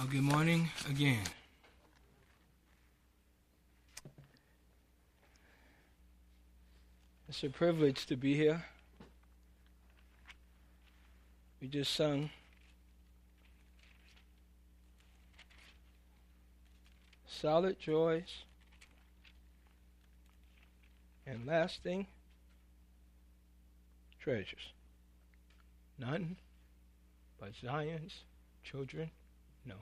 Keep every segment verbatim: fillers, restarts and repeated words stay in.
Well, good morning again. It's a privilege to be here. We just sung solid joys and lasting treasures. None but Zion's children know.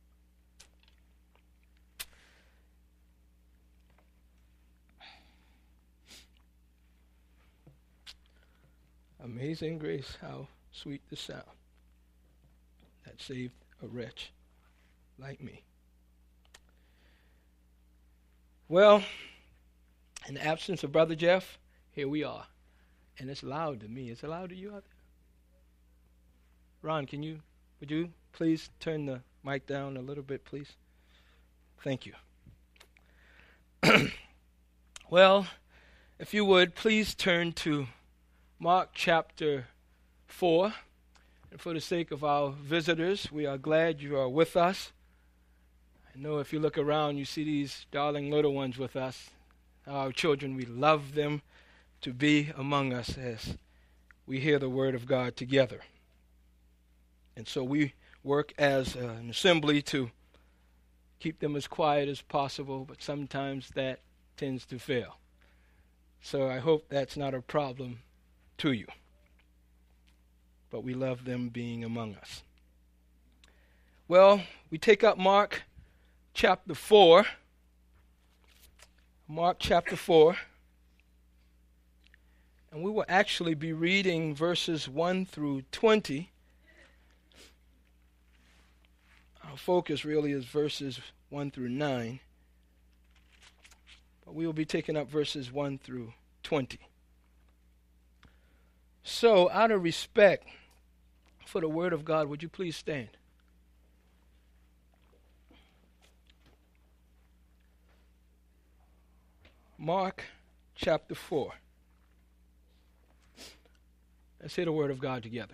Amazing grace, how sweet the sound that saved a wretch like me. Well, in the absence of Brother Jeff, here we are. And it's loud to me. Is it loud to you out there? Ron, can you, would you please turn the mic down a little bit, please? Thank you. Well, if you would, please turn to Mark chapter four. And for the sake of our visitors, we are glad you are with us. I know if you look around, you see these darling little ones with us. Our children, we love them to be among us as we hear the word of God together. And so we work as an assembly to keep them as quiet as possible, but sometimes that tends to fail. So I hope that's not a problem to you. But we love them being among us. Well, we take up Mark chapter four. Mark chapter four. And we will actually be reading verses one through twenty. Our focus really is verses one through nine. But we will be taking up verses one through twenty. So, out of respect for the word of God, would you please stand? Mark chapter four. Let's hear the word of God together.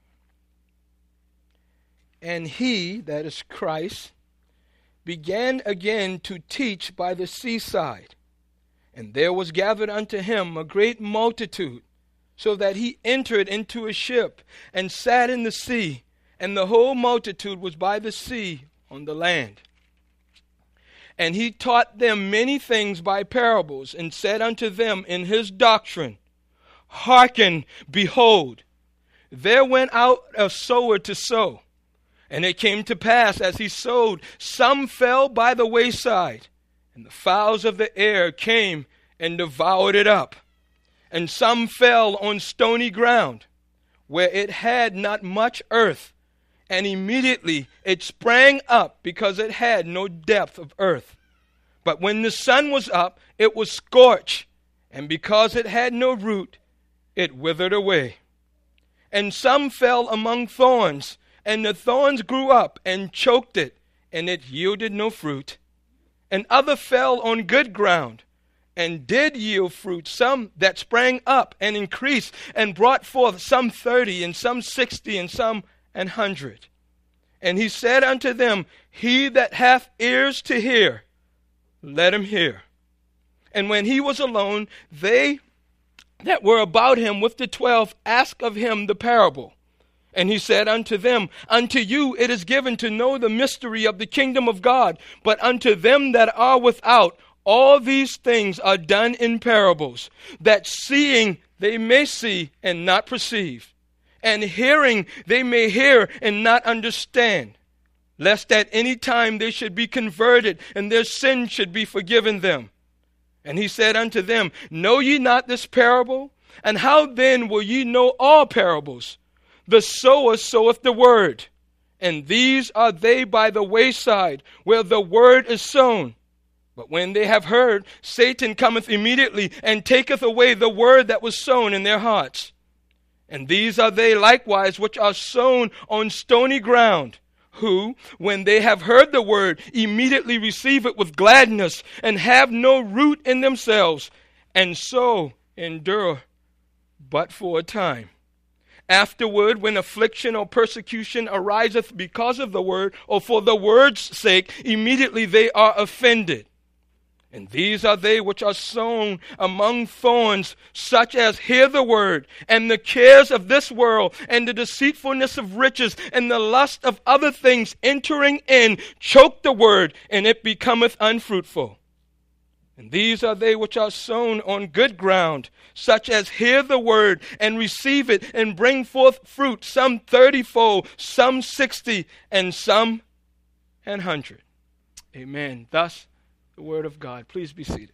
And he, that is Christ, began again to teach by the seaside. And there was gathered unto him a great multitude, so that he entered into a ship and sat in the sea, and the whole multitude was by the sea on the land. And he taught them many things by parables, and said unto them in his doctrine, Hearken, behold, there went out a sower to sow. And it came to pass, as he sowed, some fell by the wayside, and the fowls of the air came and devoured it up. And some fell on stony ground, where it had not much earth, and immediately it sprang up, because it had no depth of earth. But when the sun was up, it was scorched, and because it had no root, it withered away. And some fell among thorns, and the thorns grew up and choked it, and it yielded no fruit. And other fell on good ground, and did yield fruit, some that sprang up and increased, and brought forth some thirty, and some sixty, and some an hundred. And he said unto them, He that hath ears to hear, let him hear. And when he was alone, they that were about him with the twelve asked of him the parable. And he said unto them, Unto you it is given to know the mystery of the kingdom of God, but unto them that are without, all these things are done in parables, that seeing they may see and not perceive, and hearing they may hear and not understand, lest at any time they should be converted, and their sin should be forgiven them. And he said unto them, Know ye not this parable? And how then will ye know all parables? The sower soweth the word, and these are they by the wayside, where the word is sown. But when they have heard, Satan cometh immediately, and taketh away the word that was sown in their hearts. And these are they likewise which are sown on stony ground, who, when they have heard the word, immediately receive it with gladness, and have no root in themselves, and so endure but for a time. Afterward, when affliction or persecution ariseth because of the word, or for the word's sake, immediately they are offended. And these are they which are sown among thorns, such as hear the word, and the cares of this world, and the deceitfulness of riches, and the lust of other things entering in, choke the word, and it becometh unfruitful. And these are they which are sown on good ground, such as hear the word, and receive it, and bring forth fruit, some thirtyfold, some sixty, and some an hundred. Amen. Thus the word of God. Please be seated.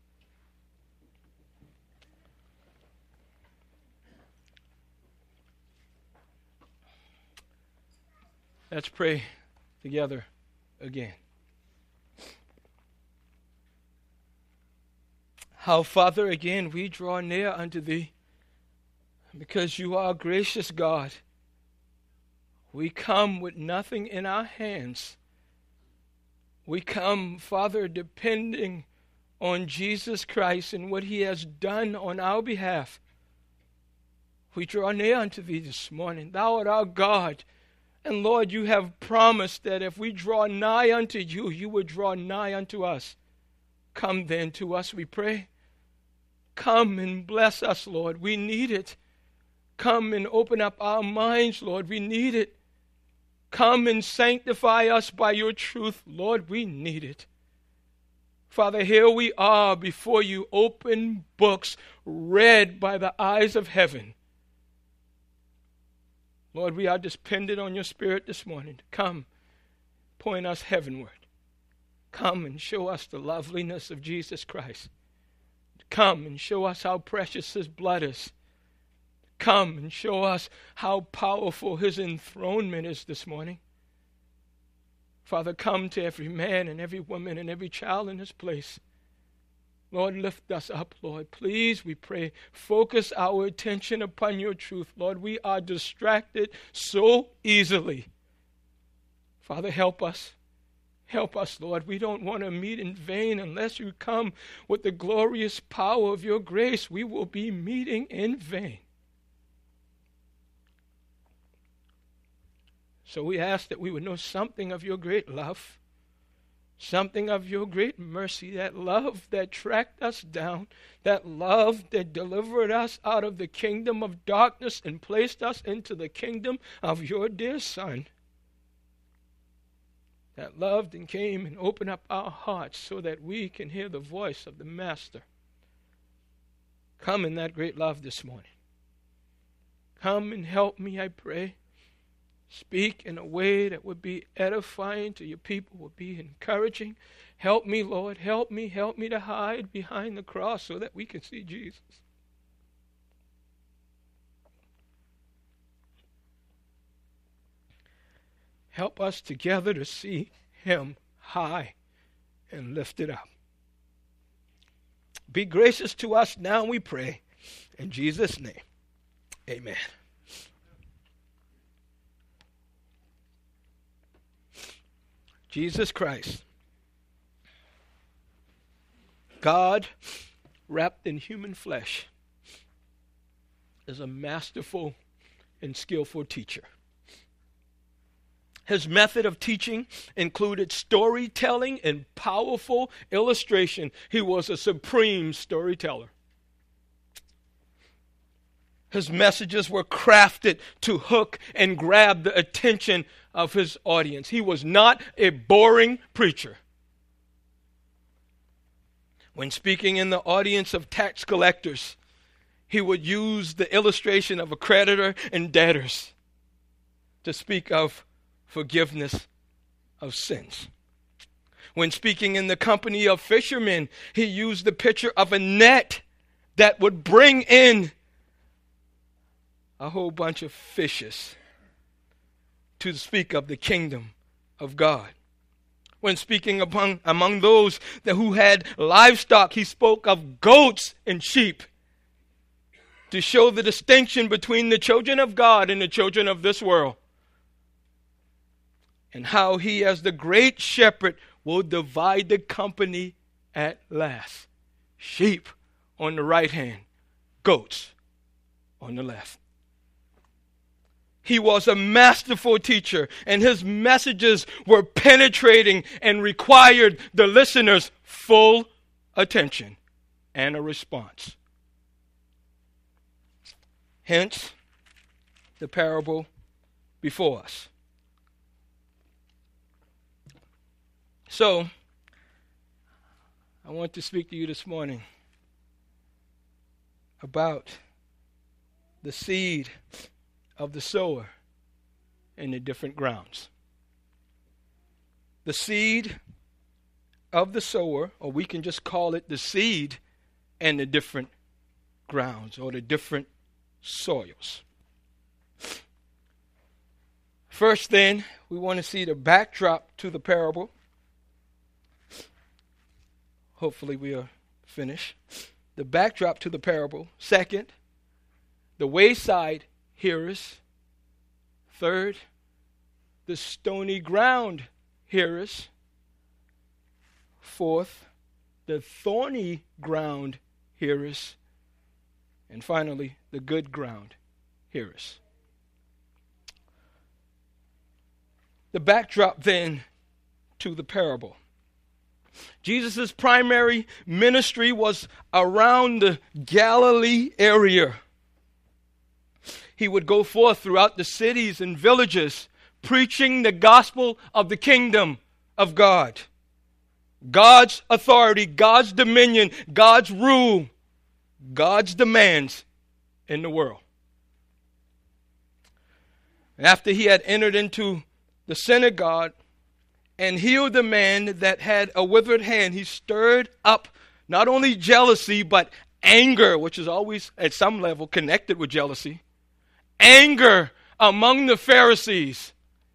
Let's pray together again. How, Father, again we draw near unto Thee, because You are a gracious God. We come with nothing in our hands. We come, Father, depending on Jesus Christ and what He has done on our behalf. We draw near unto Thee this morning. Thou art our God. And Lord, You have promised that if we draw nigh unto You, You would draw nigh unto us. Come then to us, we pray. Come and bless us, Lord. We need it. Come and open up our minds, Lord. We need it. Come and sanctify us by Your truth, Lord. We need it. Father, here we are before You, open books, read by the eyes of heaven. Lord, we are dependent on Your Spirit this morning to come, point us heavenward. Come and show us the loveliness of Jesus Christ. Come and show us how precious His blood is. Come and show us how powerful His enthronement is this morning. Father, come to every man and every woman and every child in this place. Lord, lift us up, Lord. Please, we pray, focus our attention upon Your truth. Lord, we are distracted so easily. Father, help us. Help us, Lord. We don't want to meet in vain unless You come with the glorious power of Your grace. We will be meeting in vain. So we ask that we would know something of Your great love, something of Your great mercy, that love that tracked us down, that love that delivered us out of the kingdom of darkness and placed us into the kingdom of Your dear Son. That loved and came and opened up our hearts so that we can hear the voice of the Master. Come in that great love this morning. Come and help me, I pray. Speak in a way that would be edifying to Your people, would be encouraging. Help me, Lord. Help me. Help me to hide behind the cross so that we can see Jesus. Help us together to see Him high and lifted up. Be gracious to us now, we pray. In Jesus' name, amen. Jesus Christ, God wrapped in human flesh, is a masterful and skillful teacher. His method of teaching included storytelling and powerful illustration. He was a supreme storyteller. His messages were crafted to hook and grab the attention of his audience. He was not a boring preacher. When speaking in the audience of tax collectors, he would use the illustration of a creditor and debtors to speak of forgiveness of sins. When speaking in the company of fishermen, he used the picture of a net that would bring in a whole bunch of fishes to speak of the kingdom of God. When speaking among, among those that who had livestock, he spoke of goats and sheep to show the distinction between the children of God and the children of this world. And how he, as the great shepherd, will divide the company at last. Sheep on the right hand, goats on the left. He was a masterful teacher, and his messages were penetrating and required the listeners' full attention and a response. Hence, the parable before us. So, I want to speak to you this morning about the seed of the sower in the different grounds. The seed of the sower, or we can just call it the seed, and the different grounds or the different soils. First, then, we want to see the backdrop to the parable. Hopefully we are finished. The backdrop to the parable. Second, the wayside hearers. Third, the stony ground hearers. Fourth, the thorny ground hearers. And finally, the good ground hearers. The backdrop then to the parable. Jesus' primary ministry was around the Galilee area. He would go forth throughout the cities and villages, preaching the gospel of the kingdom of God. God's authority, God's dominion, God's rule, God's demands in the world. After he had entered into the synagogue and healed the man that had a withered hand, he stirred up not only jealousy, but anger, which is always at some level connected with jealousy. Anger among the Pharisees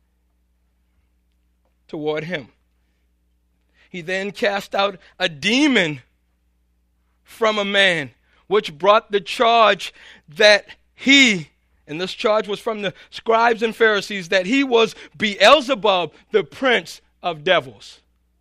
toward him. He then cast out a demon from a man, which brought the charge that he, and this charge was from the scribes and Pharisees, that he was Beelzebub, the prince of devils.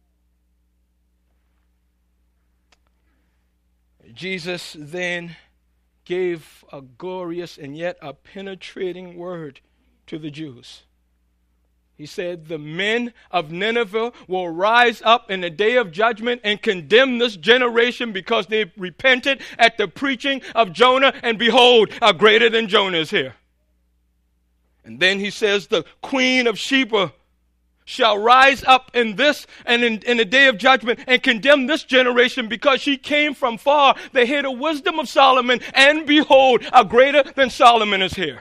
Jesus then gave a glorious and yet a penetrating word to the Jews. He said, the men of Nineveh will rise up in the day of judgment and condemn this generation because they repented at the preaching of Jonah, and behold, a greater than Jonah is here. And then he says, the queen of Sheba shall rise up in this and in, in the day of judgment and condemn this generation because she came from far. They hear the wisdom of Solomon, and behold, a greater than Solomon is here.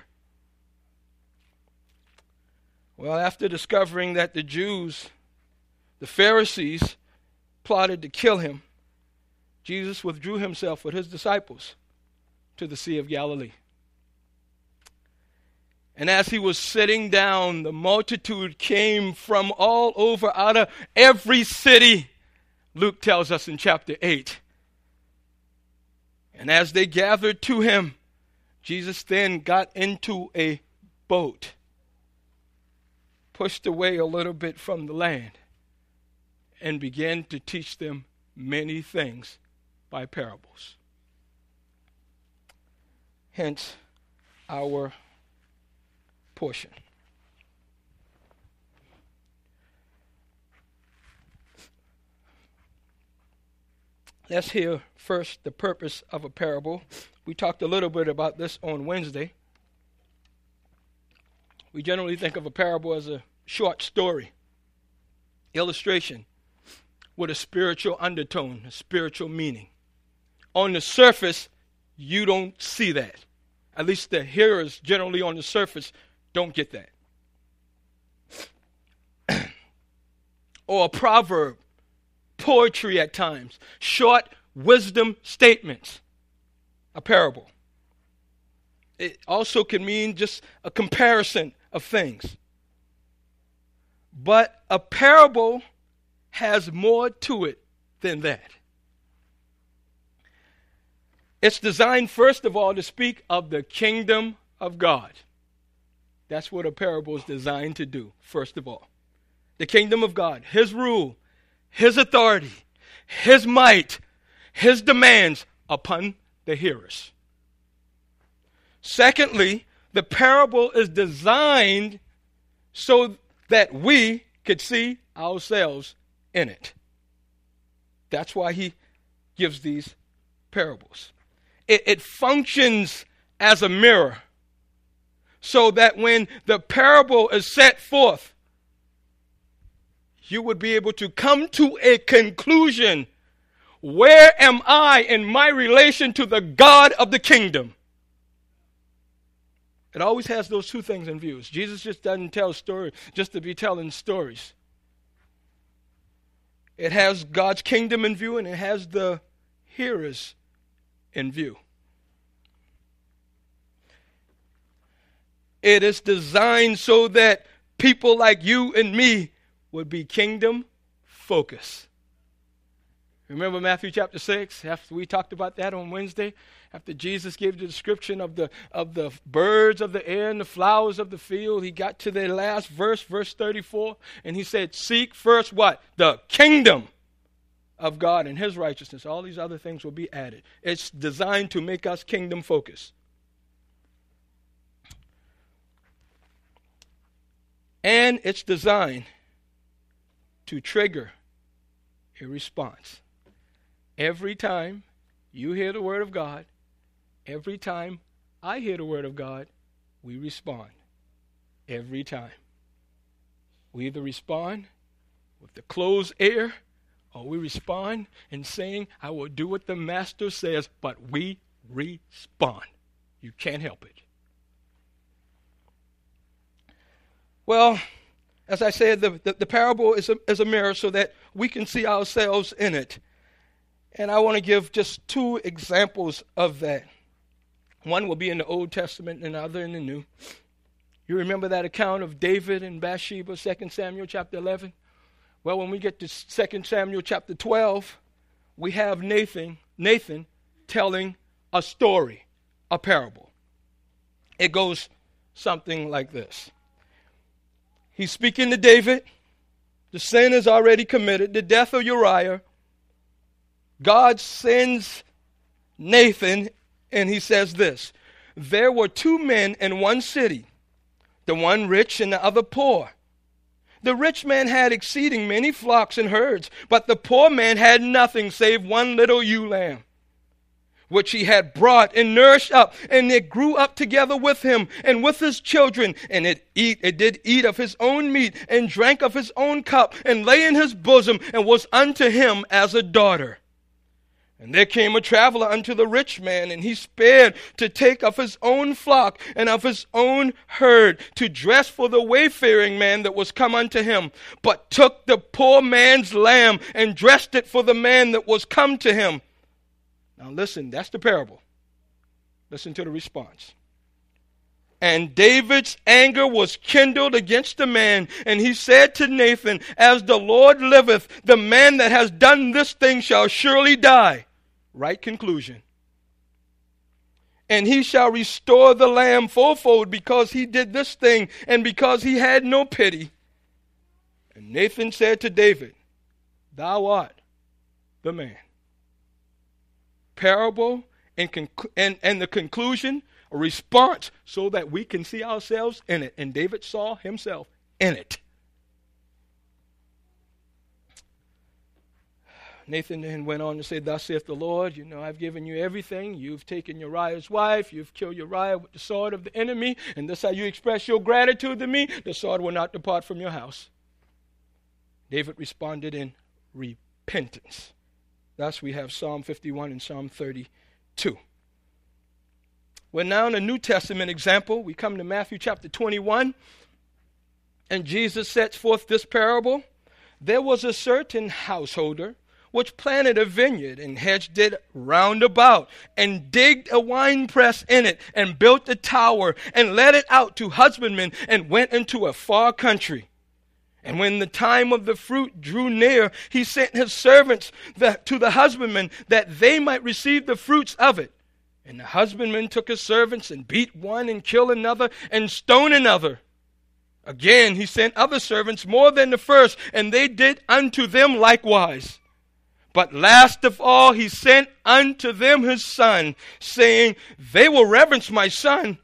Well, after discovering that the Jews, the Pharisees, plotted to kill him, Jesus withdrew himself with his disciples to the Sea of Galilee. And as he was sitting down, the multitude came from all over, out of every city, Luke tells us in chapter eight. And as they gathered to him, Jesus then got into a boat, pushed away a little bit from the land, and began to teach them many things by parables. Hence, our portion. Let's hear first the purpose of a parable. We talked a little bit about this on Wednesday. We generally think of a parable as a short story, illustration with a spiritual undertone, a spiritual meaning. On the surface, you don't see that. At least the hearers generally on the surface don't get that. Or a proverb, poetry at times, short wisdom statements, a parable. It also can mean just a comparison of things. But a parable has more to it than that. It's designed, first of all, to speak of the kingdom of God. That's what a parable is designed to do, first of all. The kingdom of God, His rule, His authority, His might, His demands upon the hearers. Secondly, The parable is designed so that we could see ourselves in it. That's why he gives these parables. It, it functions as a mirror so that when the parable is set forth, you would be able to come to a conclusion. Where am I in my relation to the God of the kingdom? It always has those two things in view. Jesus just doesn't tell stories just to be telling stories. It has God's kingdom in view, and it has the hearers in view. It is designed so that people like you and me would be kingdom focused. Remember Matthew chapter six? After we talked about that on Wednesday, after Jesus gave the description of the of the birds of the air and the flowers of the field, he got to the last verse, verse thirty-four, and he said, seek first what? The kingdom of God and his righteousness. All these other things will be added. It's designed to make us kingdom focused. And it's designed to trigger a response. Every time you hear the word of God, every time I hear the word of God, we respond. Every time. We either respond with the closed ear, or we respond in saying, I will do what the master says, but we respond. You can't help it. Well, as I said, the, the, the parable is a, is a mirror so that we can see ourselves in it. And I want to give just two examples of that. One will be in the Old Testament and the other in the New. You remember that account of David and Bathsheba, Second Samuel chapter eleven? Well, when we get to Second Samuel chapter twelve, we have Nathan, Nathan telling a story, a parable. It goes something like this. He's speaking to David. The sin is already committed, the death of Uriah. God sends Nathan, and he says this. There were two men in one city, the one rich and the other poor. The rich man had exceeding many flocks and herds, but the poor man had nothing save one little ewe lamb, which he had brought and nourished up, and it grew up together with him and with his children, and it eat it did eat of his own meat and drank of his own cup, and lay in his bosom, and was unto him as a daughter. And there came a traveler unto the rich man, and he spared to take of his own flock and of his own herd, to dress for the wayfaring man that was come unto him, but took the poor man's lamb and dressed it for the man that was come to him. Now listen, that's the parable. Listen to the response. And David's anger was kindled against the man, and he said to Nathan, as the Lord liveth, the man that has done this thing shall surely die. Right conclusion. And he shall restore the lamb fourfold, because he did this thing, and because he had no pity. And Nathan said to David, thou art the man. Parable and, conc- and, and the conclusion, a response so that we can see ourselves in it. And David saw himself in it. Nathan then went on to say, thus saith the Lord, you know, I've given you everything. You've taken Uriah's wife. You've killed Uriah with the sword of the enemy. And this is how you express your gratitude to me. The sword will not depart from your house. David responded in repentance. Thus we have Psalm fifty-one and Psalm thirty-two. Well, now in the New Testament example, we come to Matthew chapter twenty-one, and Jesus sets forth this parable. There was a certain householder which planted a vineyard and hedged it round about, and digged a winepress in it, and built a tower, and let it out to husbandmen, and went into a far country. And when the time of the fruit drew near, he sent his servants that, to the husbandmen, that they might receive the fruits of it. And the husbandman took his servants, and beat one, and killed another, and stoned another. Again he sent other servants more than the first, and they did unto them likewise. But last of all he sent unto them his son, saying, they will reverence my son.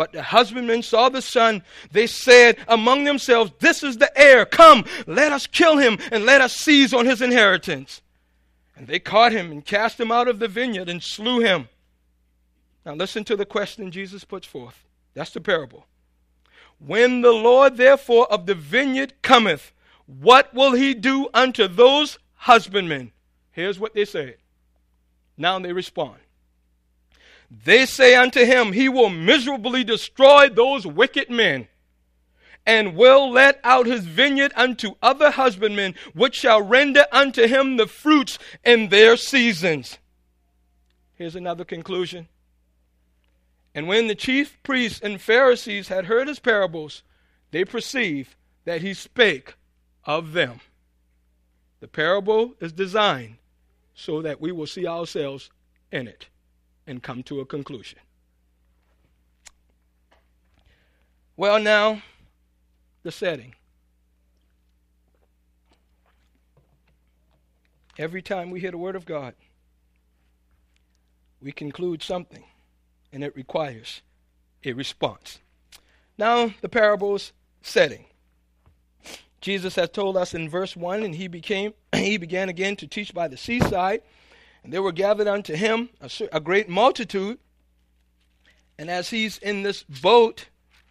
But the husbandmen saw the son. They said among themselves, this is the heir. Come, let us kill him and let us seize on his inheritance. And they caught him and cast him out of the vineyard and slew him. Now listen to the question Jesus puts forth. That's the parable. When the Lord therefore of the vineyard cometh, what will he do unto those husbandmen? Here's what they said. Now they respond. They say unto him, he will miserably destroy those wicked men, and will let out his vineyard unto other husbandmen, which shall render unto him the fruits in their seasons. Here's another conclusion. And when the chief priests and Pharisees had heard his parables, they perceived that he spake of them. The parable is designed so that we will see ourselves in it and come to a conclusion. Well, now, the setting. Every time we hear the word of God, we conclude something, and it requires a response. Now, the parable's setting. Jesus has told us in verse one, and he became he began again to teach by the seaside, and there were gathered unto him a, a great multitude. And as he's in this boat,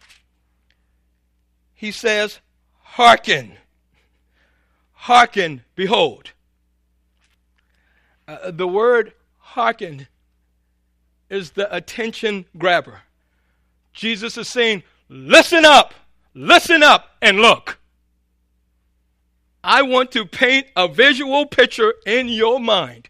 he says, hearken, hearken, behold. Uh, the word hearken is the attention grabber. Jesus is saying, listen up, listen up, and look. I want to paint a visual picture in your mind.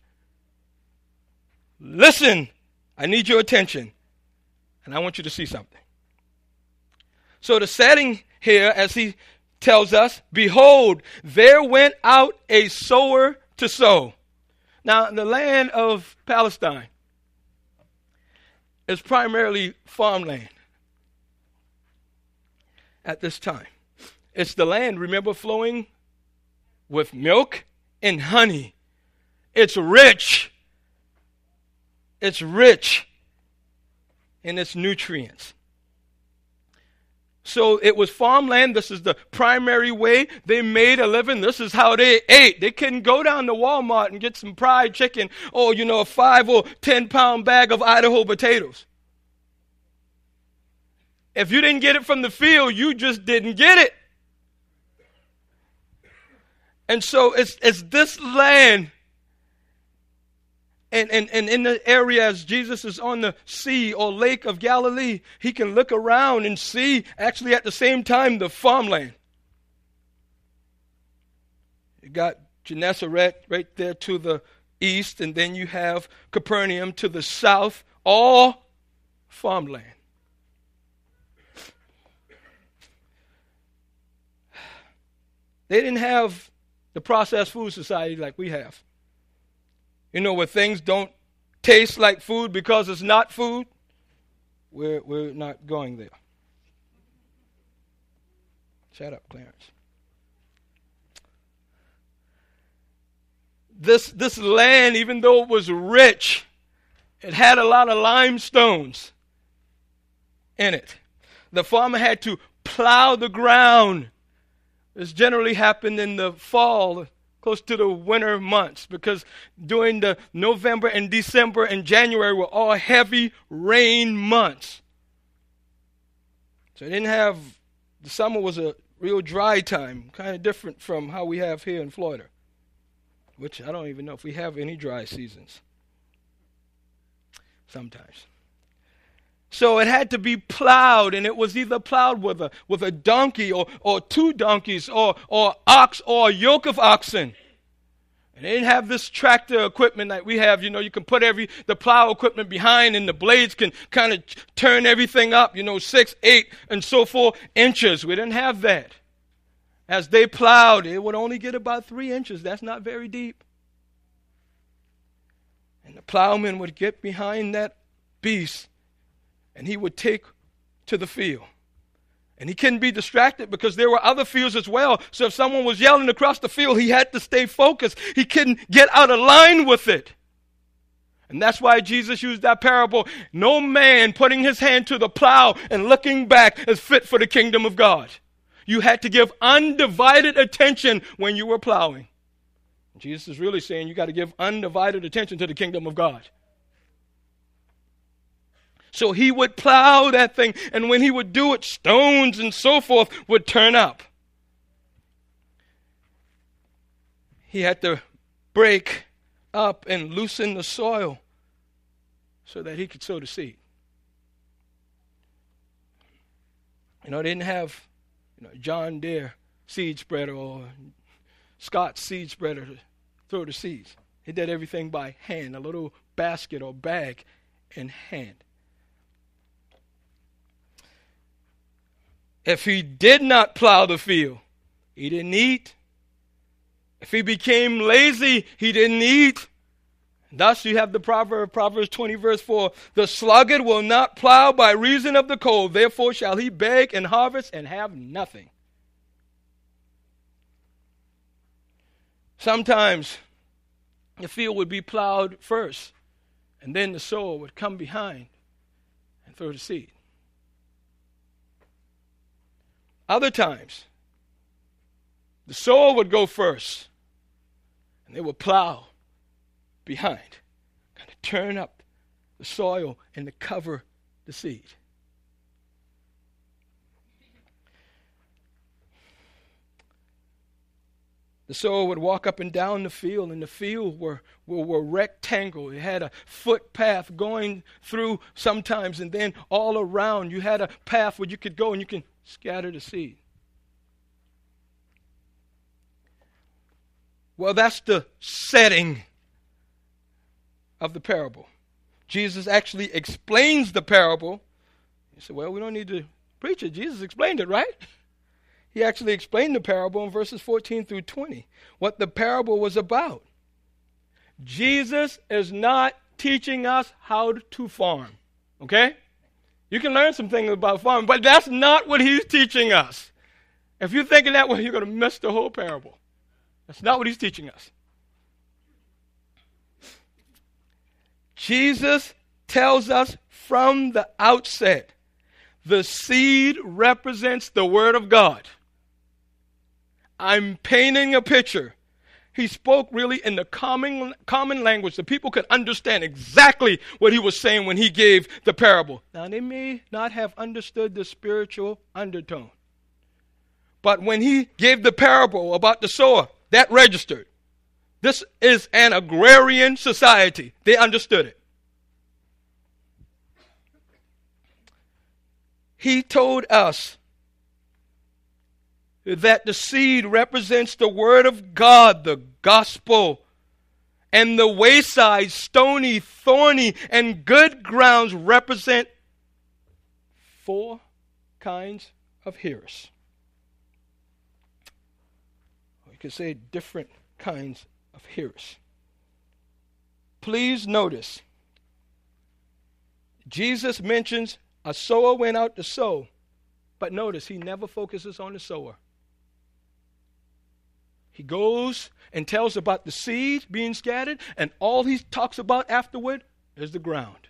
Listen, I need your attention, and I want you to see something. So the setting here, as he tells us, behold, there went out a sower to sow. Now, the land of Palestine is primarily farmland at this time. It's the land, remember, flowing with milk and honey. It's rich. It's rich in its nutrients. So it was farmland. This is the primary way they made a living. This is how they ate. They couldn't go down to Walmart and get some fried chicken or, you know, a five or ten pound bag of Idaho potatoes. If you didn't get it from the field, you just didn't get it. And so it's, it's this land. And, and, and in the area, as Jesus is on the sea or lake of Galilee, he can look around and see, actually at the same time, the farmland. You got Gennesaret right there to the east, and then you have Capernaum to the south, all farmland. They didn't have the processed food society like we have. You know, where things don't taste like food because it's not food, we're, we're not going there. Shut up, Clarence. This, this land, even though it was rich, it had a lot of limestones in it. The farmer had to plow the ground. This generally happened in the fall, close to the winter months, because during the November and December and January were all heavy rain months. So they didn't have, the summer was a real dry time, kind of different from how we have here in Florida, which I don't even know if we have any dry seasons. Sometimes. So it had to be plowed, and it was either plowed with a with a donkey or, or two donkeys or, or ox or a yoke of oxen. And they didn't have this tractor equipment that we have. You know, you can put every the plow equipment behind, and the blades can kind of turn everything up, you know, six, eight, and so forth inches. We didn't have that. As they plowed, it would only get about three inches. That's not very deep. And the plowman would get behind that beast, and he would take to the field. And he couldn't be distracted because there were other fields as well. So if someone was yelling across the field, he had to stay focused. He couldn't get out of line with it. And that's why Jesus used that parable. No man putting his hand to the plow and looking back is fit for the kingdom of God. You had to give undivided attention when you were plowing. Jesus is really saying you got to give undivided attention to the kingdom of God. So he would plow that thing, and when he would do it, stones and so forth would turn up. He had to break up and loosen the soil so that he could sow the seed. You know, they didn't have you know, John Deere seed spreader or Scott seed spreader to throw the seeds. He did everything by hand, a little basket or bag in hand. If he did not plow the field, he didn't eat. If he became lazy, he didn't eat. Thus you have the proverb, Proverbs twenty verse four, the sluggard will not plow by reason of the cold, therefore shall he beg and harvest and have nothing. Sometimes the field would be plowed first, and then the sower would come behind and throw the seed. Other times, the sower would go first, and they would plow behind, kind of turn up the soil and to cover the seed. The sower would walk up and down the field, and the field were, were, were rectangle. It had a footpath going through sometimes, and then all around you had a path where you could go and you can scatter the seed. Well, that's the setting of the parable. Jesus actually explains the parable. You say, well, we don't need to preach it. Jesus explained it, right? He actually explained the parable in verses fourteen through twenty, what the parable was about. Jesus is not teaching us how to farm, okay? You can learn some things about farming, but that's not what he's teaching us. If you're thinking that way, you're going to miss the whole parable. That's not what he's teaching us. Jesus tells us from the outset, the seed represents the Word of God. I'm painting a picture. He spoke really in the common, common language. The people could understand exactly what he was saying when he gave the parable. Now, they may not have understood the spiritual undertone. But when he gave the parable about the sower, that registered. This is an agrarian society. They understood it. He told us that the seed represents the Word of God, the gospel, and the wayside, stony, thorny, and good grounds represent four kinds of hearers. We could say different kinds of hearers. Please notice, Jesus mentions a sower went out to sow, but notice he never focuses on the sower. He goes and tells about the seed being scattered, and all he talks about afterward is the ground.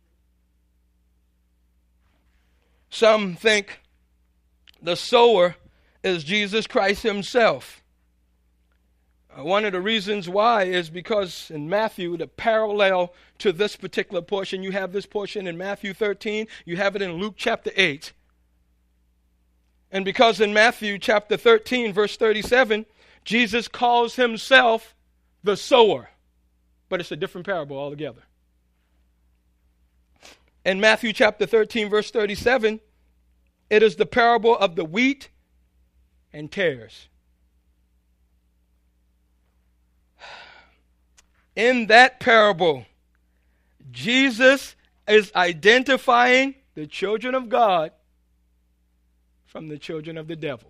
Some think the sower is Jesus Christ himself. Uh, one of the reasons why is because in Matthew, the parallel to this particular portion, you have this portion in Matthew thirteen, you have it in Luke chapter eight. And because in Matthew chapter thirteen, verse thirty-seven, Jesus calls himself the sower. But it's a different parable altogether. In Matthew chapter thirteen, verse thirty-seven, it is the parable of the wheat and tares. In that parable, Jesus is identifying the children of God from the children of the devil.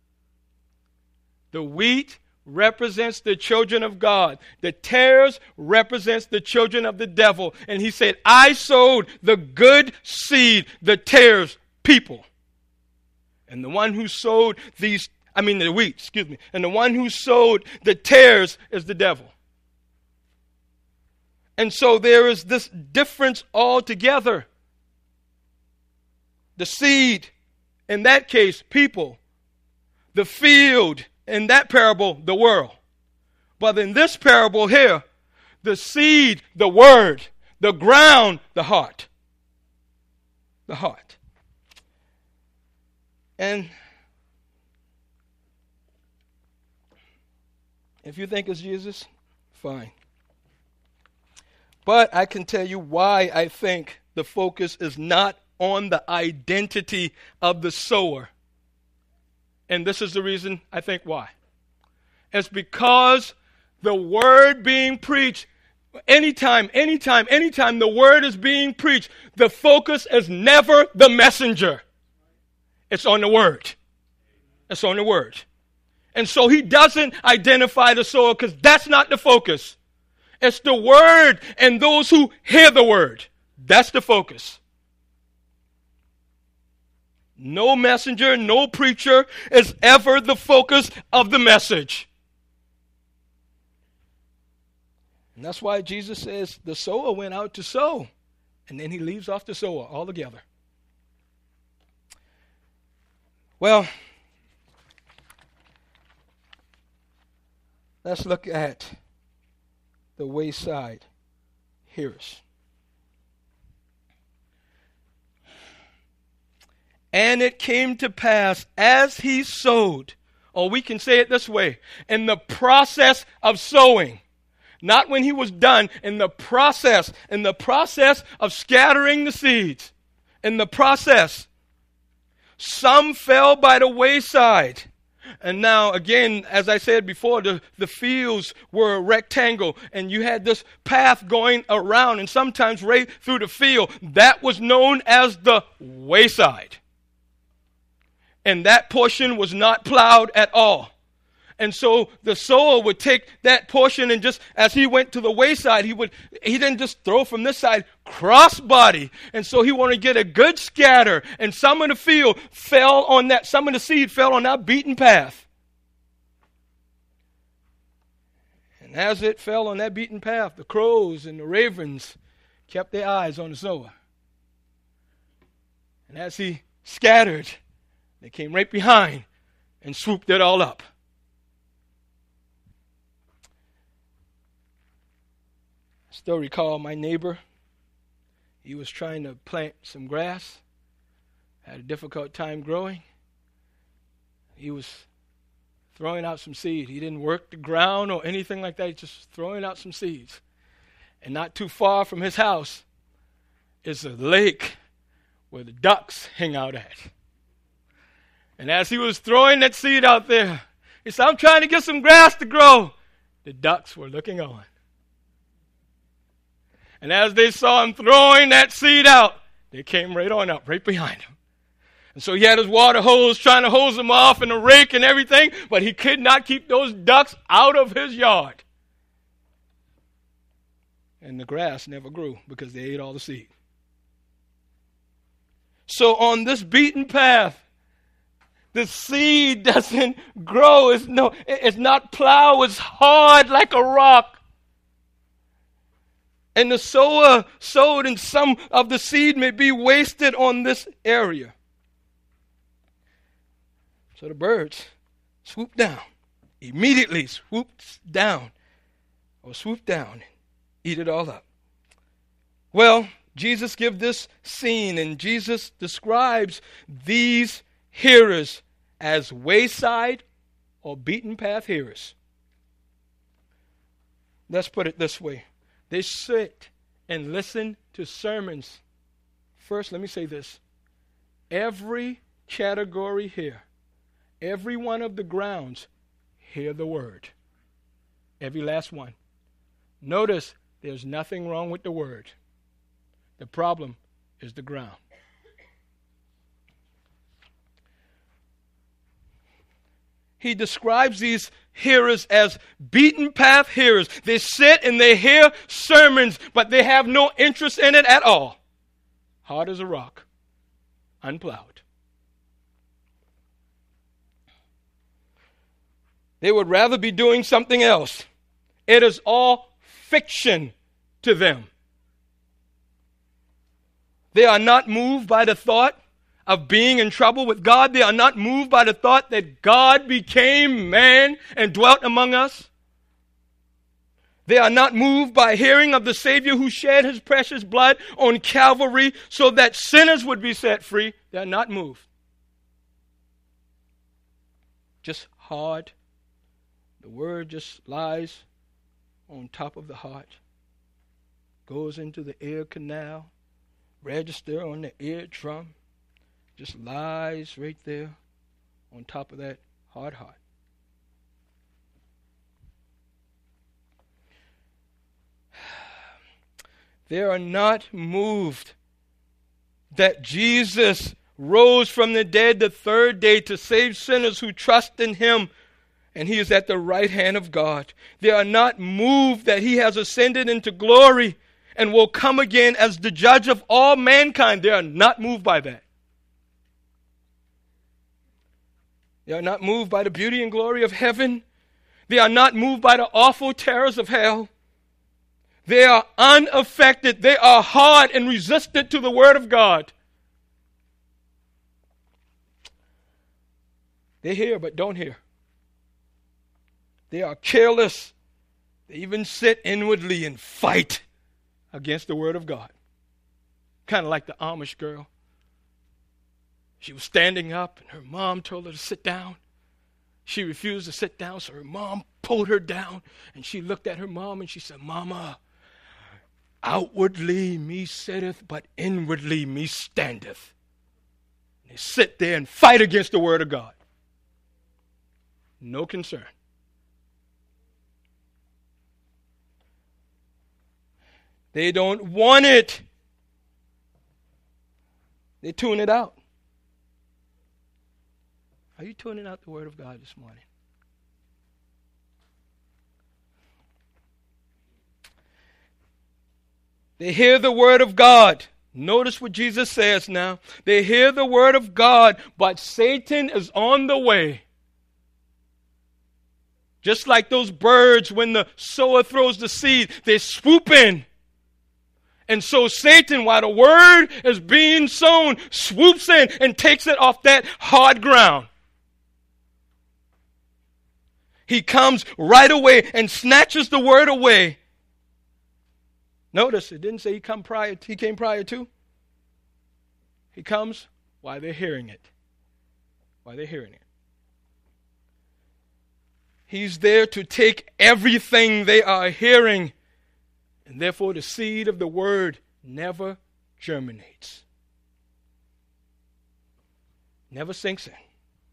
The wheat represents the children of God. The tares represents the children of the devil. And he said, I sowed the good seed, the tares, people. And the one who sowed these, I mean the wheat, excuse me. And the one who sowed the tares is the devil. And so there is this difference altogether. The seed, in that case, people. The field, in that parable, the world. But in this parable here, the seed, the word. The ground, the heart. The heart. And if you think it's Jesus, fine. But I can tell you why I think the focus is not on the identity of the sower. And this is the reason I think why. It's because the word being preached, anytime, anytime, anytime the word is being preached, the focus is never the messenger. It's on the word. It's on the word. And so he doesn't identify the sower because that's not the focus. It's the word and those who hear the word. That's the focus. No messenger, no preacher is ever the focus of the message. And that's why Jesus says the sower went out to sow. And then he leaves off the sower altogether. Well, let's look at the wayside hearers. And it came to pass as he sowed, or we can say it this way, in the process of sowing. Not when he was done, in the process, in the process of scattering the seeds. In the process. Some fell by the wayside. And now, again, as I said before, the, the fields were a rectangle, and you had this path going around, and sometimes right through the field. That was known as the wayside. And that portion was not plowed at all. And so the sower would take that portion and just, as he went to the wayside, he would, he didn't just throw from this side, crossbody. And so he wanted to get a good scatter. And some of the field fell on that, some of the seed fell on that beaten path. And as it fell on that beaten path, the crows and the ravens kept their eyes on the sower. And as he scattered, they came right behind and swooped it all up. I still recall my neighbor. He was trying to plant some grass. Had a difficult time growing. He was throwing out some seed. He didn't work the ground or anything like that. He just throwing out some seeds. And not too far from his house is a lake where the ducks hang out at. And as he was throwing that seed out there, he said, I'm trying to get some grass to grow. The ducks were looking on. And as they saw him throwing that seed out, they came right on up, right behind him. And so he had his water hose trying to hose them off and a rake and everything, but he could not keep those ducks out of his yard. And the grass never grew because they ate all the seed. So on this beaten path, the seed doesn't grow. It's, no, it's not plowed. It's hard like a rock. And the sower sowed, and some of the seed may be wasted on this area. So the birds swoop down, immediately swoops down, or swoop down and eat it all up. Well, Jesus gives this scene, and Jesus describes these hearers as wayside or beaten path hearers. Let's put it this way. They sit and listen to sermons. First, let me say this. Every category here, every one of the grounds, hear the word. Every last one. Notice there's nothing wrong with the word. The problem is the ground. He describes these hearers as beaten path hearers. They sit and they hear sermons, but they have no interest in it at all. Hard as a rock, unplowed. They would rather be doing something else. It is all fiction to them. They are not moved by the thought of being in trouble with God. They are not moved by the thought that God became man and dwelt among us. They are not moved by hearing of the Savior who shed his precious blood on Calvary so that sinners would be set free. They are not moved. Just hard. The word just lies on top of the heart. Goes into the ear canal. Register on the eardrum. Just lies right there on top of that hard heart. They are not moved that Jesus rose from the dead the third day to save sinners who trust in him, and he is at the right hand of God. They are not moved that he has ascended into glory and will come again as the judge of all mankind. They are not moved by that. They are not moved by the beauty and glory of heaven. They are not moved by the awful terrors of hell. They are unaffected. They are hard and resistant to the word of God. They hear but don't hear. They are careless. They even sit inwardly and fight against the word of God. Kind of like the Amish girl. She was standing up and her mom told her to sit down. She refused to sit down, so her mom pulled her down. And she looked at her mom and she said, "Mama, outwardly me sitteth, but inwardly me standeth." And they sit there and fight against the word of God. No concern. They don't want it. They tune it out. Are you tuning out the word of God this morning? They hear the word of God. Notice what Jesus says now. They hear the word of God, but Satan is on the way. Just like those birds, when the sower throws the seed, they swoop in. And so Satan, while the word is being sown, swoops in and takes it off that hard ground. He comes right away and snatches the word away. Notice, it didn't say he come prior. He came prior to. He comes while they're hearing it. While they're hearing it. He's there to take everything they are hearing. And therefore the seed of the word never germinates. Never sinks in.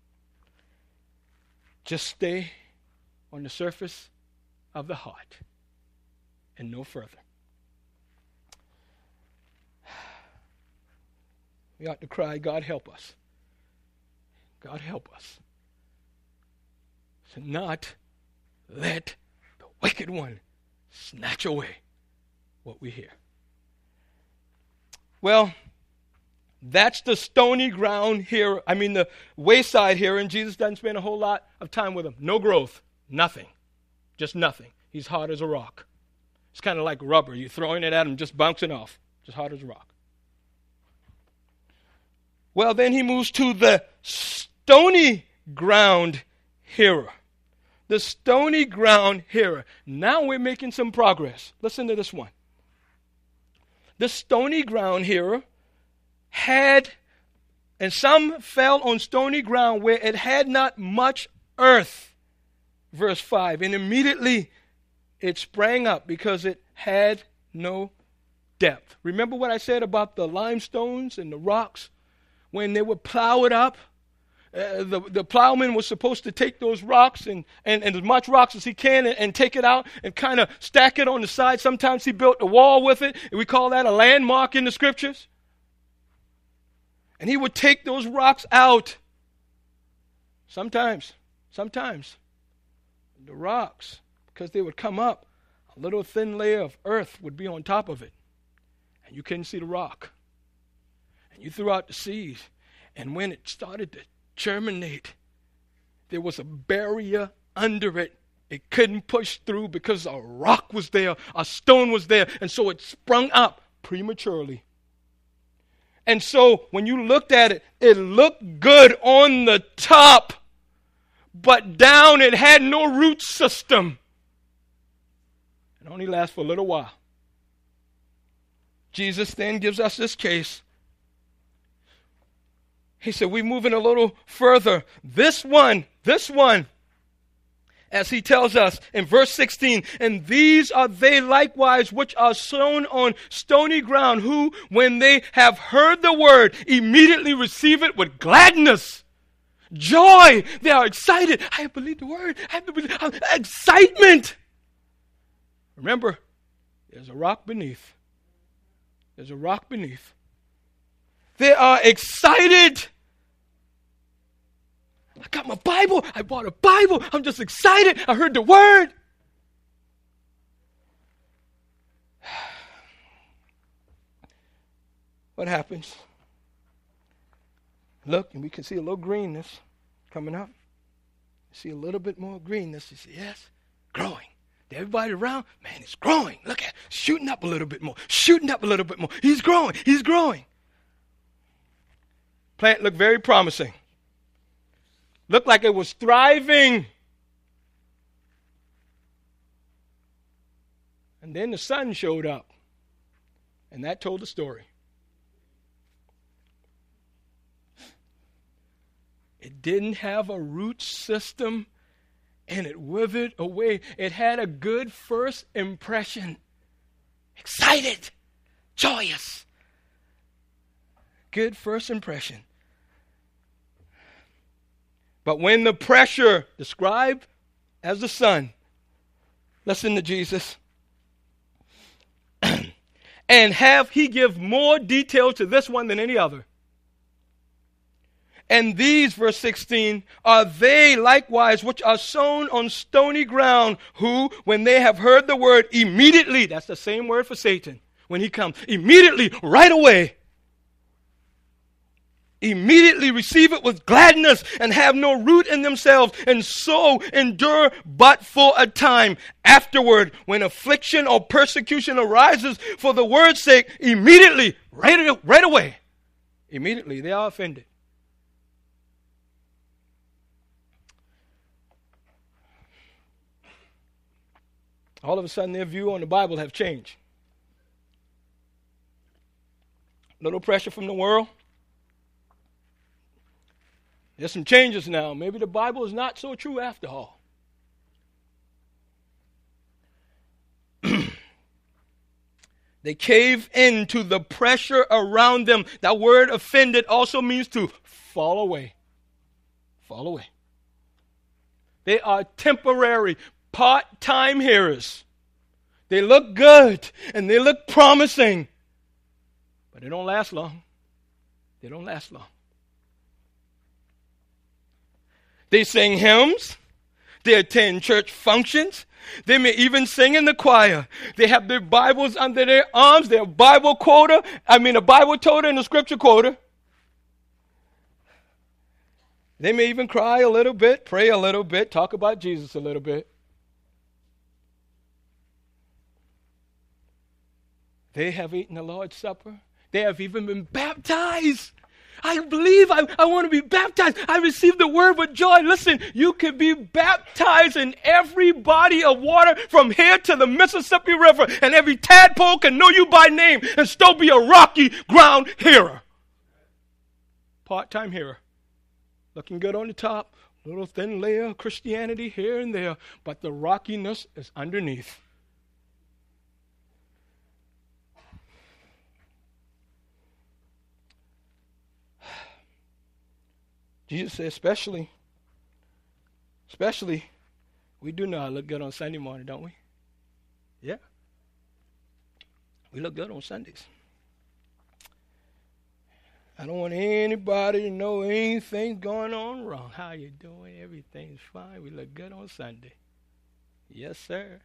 Just stay on the surface of the heart and no further. We ought to cry, God help us. God help us. To not let the wicked one snatch away what we hear. Well, that's the stony ground here. I mean, the wayside here, and Jesus doesn't spend a whole lot of time with them. No growth, nothing, just nothing. He's hard as a rock. It's kind of like rubber. You're throwing it at him, just bouncing off, just hard as a rock. Well, then he moves to the stony ground hearer. The stony ground hearer. Now we're making some progress. Listen to this one. The stony ground hearer had, and some fell on stony ground where it had not much earth. Verse five. And immediately it sprang up because it had no depth. Remember what I said about the limestones and the rocks? When they would plow it up, uh, the, the plowman was supposed to take those rocks and, and, and as much rocks as he can and, and take it out and kind of stack it on the side. Sometimes he built a wall with it. And we call that a landmark in the scriptures. And he would take those rocks out. Sometimes, sometimes, the rocks, because they would come up, a little thin layer of earth would be on top of it. And you couldn't see the rock. You threw out the seed, and when it started to germinate, there was a barrier under it It couldn't push through because a rock was there, a stone was there, and so it sprung up prematurely. And so when you looked at it, it looked good on the top, but down it had no root system. It only lasts for a little while. Jesus then gives us this case. He said, we're moving a little further. This one, this one, as he tells us in verse sixteen, and these are they likewise which are sown on stony ground, who, when they have heard the word, immediately receive it with gladness, joy. They are excited. I believe the word. I believe excitement. Remember, there's a rock beneath. There's a rock beneath. They are excited. I got my Bible. I bought a Bible. I'm just excited. I heard the word. What happens? Look, and we can see a little greenness coming up. See a little bit more greenness. You see, yes, growing. Everybody around, man, it's growing. Look at it. Shooting up a little bit more. Shooting up a little bit more. He's growing. He's growing. Plant looked very promising. Looked like it was thriving. And then the sun showed up. And that told the story. It didn't have a root system, and it withered away. It had a good first impression. Excited. Joyous. Good first impression. But when the pressure, described as the sun, listen to Jesus, and have he give more detail to this one than any other. And these, verse sixteen, are they likewise which are sown on stony ground, who, when they have heard the word, immediately, that's the same word for Satan, when he comes, immediately, right away, immediately receive it with gladness and have no root in themselves, and so endure but for a time. Afterward, when affliction or persecution arises for the word's sake, immediately, right, right away, immediately they are offended. All of a sudden their view on the Bible have changed. Little pressure from the world. There's some changes now. Maybe the Bible is not so true after all. They cave into the pressure around them. That word offended also means to fall away. Fall away. They are temporary, part-time hearers. They look good and they look promising, but they don't last long. They don't last long. They sing hymns. They attend church functions. They may even sing in the choir. They have their Bibles under their arms, their Bible quota. I mean, a Bible toter and a scripture quota. They may even cry a little bit, pray a little bit, talk about Jesus a little bit. They have eaten the Lord's Supper. They have even been baptized. I believe I, I want to be baptized. I received the word with joy. Listen, you can be baptized in every body of water from here to the Mississippi River, and every tadpole can know you by name and still be a rocky ground hearer. Part-time hearer. Looking good on the top, little thin layer of Christianity here and there, but the rockiness is underneath. Jesus said, especially, especially, we do know I look good on Sunday morning, don't we? Yeah. We look good on Sundays. I don't want anybody to know anything's going on wrong. How you doing? Everything's fine. We look good on Sunday. Yes, sir.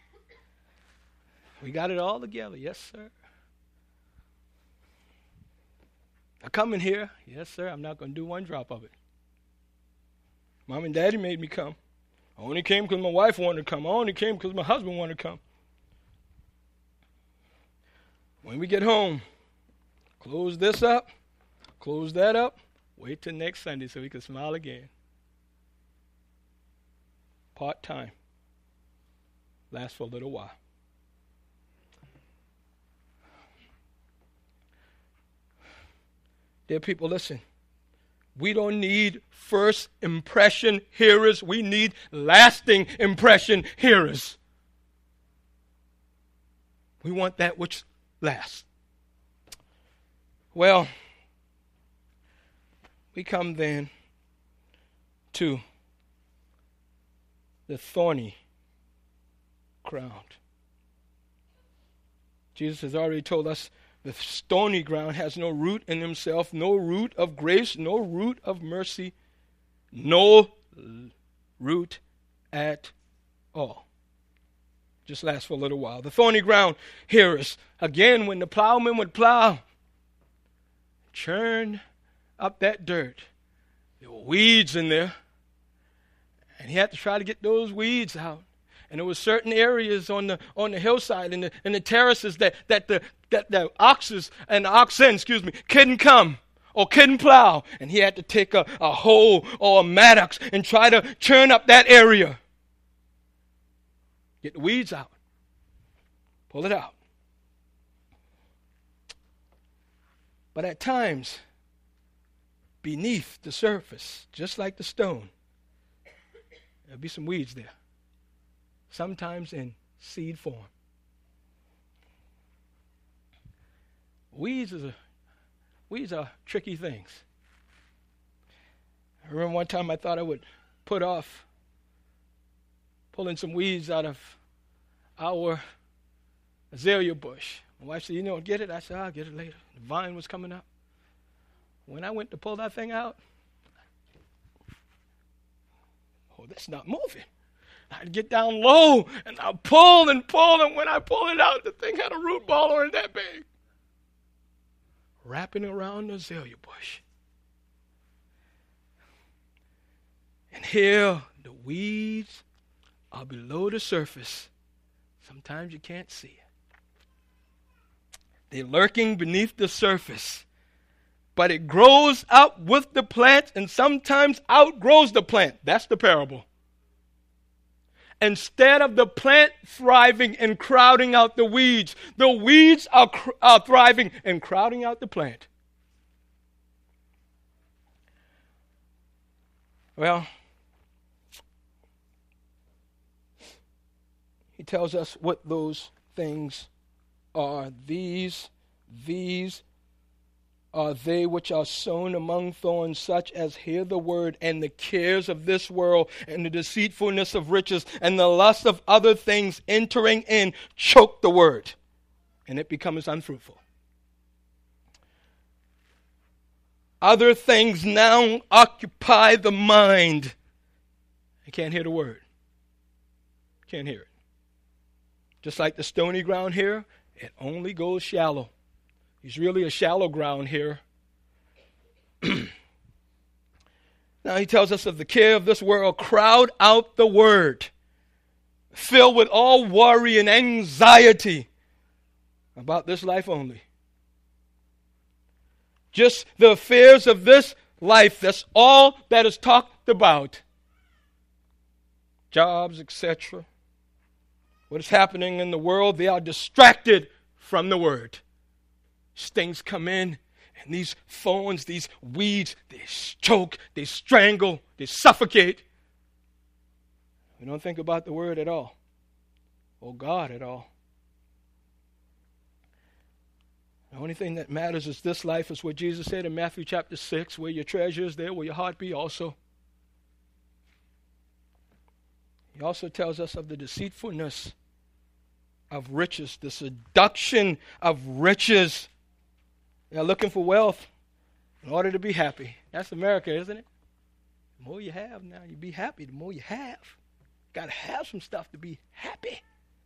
We got it all together. Yes, sir. I come in here. Yes, sir. I'm not going to do one drop of it. Mom and Daddy made me come. I only came because my wife wanted to come. I only came because my husband wanted to come. When we get home, close this up, close that up, wait till next Sunday so we can smile again. Part-time. Lasts for a little while. Dear people, listen. We don't need first impression hearers. We need lasting impression hearers. We want that which lasts. Well, we come then to the thorny ground. Jesus has already told us the stony ground has no root in himself, no root of grace, no root of mercy, no root at all. Just lasts for a little while. The thorny ground hearers, again, when the plowman would plow, churn up that dirt. There were weeds in there, and he had to try to get those weeds out. And there were certain areas on the on the hillside and the and the terraces that that the that the oxes and the oxen, excuse me, couldn't come or couldn't plow. And he had to take a, a hoe or a mattock and try to churn up that area. Get the weeds out. Pull it out. But at times, beneath the surface, just like the stone, there'll be some weeds there. Sometimes in seed form. Weeds is a weeds are tricky things. I remember one time I thought I would put off pulling some weeds out of our azalea bush. My wife said, "You know, get it." I said, "I'll get it later." The vine was coming up. When I went to pull that thing out, oh, that's not moving. I'd get down low, and I'd pull and pull, and when I pulled it out, the thing had a root ball on it that big, wrapping around the azalea bush. And here, the weeds are below the surface. Sometimes you can't see it. They're lurking beneath the surface, but it grows up with the plant and sometimes outgrows the plant. That's the parable. Instead of the plant thriving and crowding out the weeds, the weeds are, cr- are thriving and crowding out the plant. Well, he tells us what those things are. These, these are they which are sown among thorns, such as hear the word, and the cares of this world, and the deceitfulness of riches, and the lust of other things entering in, choke the word, and it becomes unfruitful. Other things now occupy the mind. You can't hear the word. Can't hear it. Just like the stony ground here, it only goes shallow. He's really a shallow ground here. Now he tells us of the care of this world. Crowd out the word. Filled with all worry and anxiety about this life only. Just the affairs of this life. That's all that is talked about. Jobs, et cetera. What is happening in the world? They are distracted from the word. Things come in, and these thorns, these weeds, they choke, they strangle, they suffocate. We don't think about the word at all, or God at all. The only thing that matters is this life, is what Jesus said in Matthew chapter six, where your treasure is, there will your heart be also. He also tells us of the deceitfulness of riches, the seduction of riches. They're looking for wealth in order to be happy. That's America, isn't it? The more you have now, you be happy. The more you have. Got to have some stuff to be happy.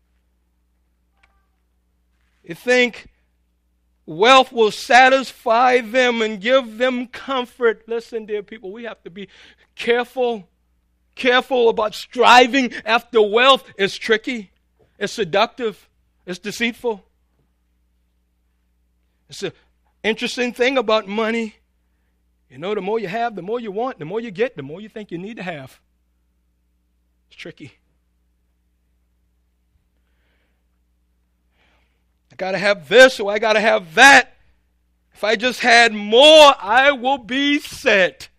You think wealth will satisfy them and give them comfort. Listen, dear people, we have to be careful, careful about striving after wealth. It's tricky. It's seductive. It's deceitful. It's an interesting thing about money. You know, the more you have, the more you want, the more you get, the more you think you need to have. It's tricky. I got to have this, or I got to have that. If I just had more, I will be set.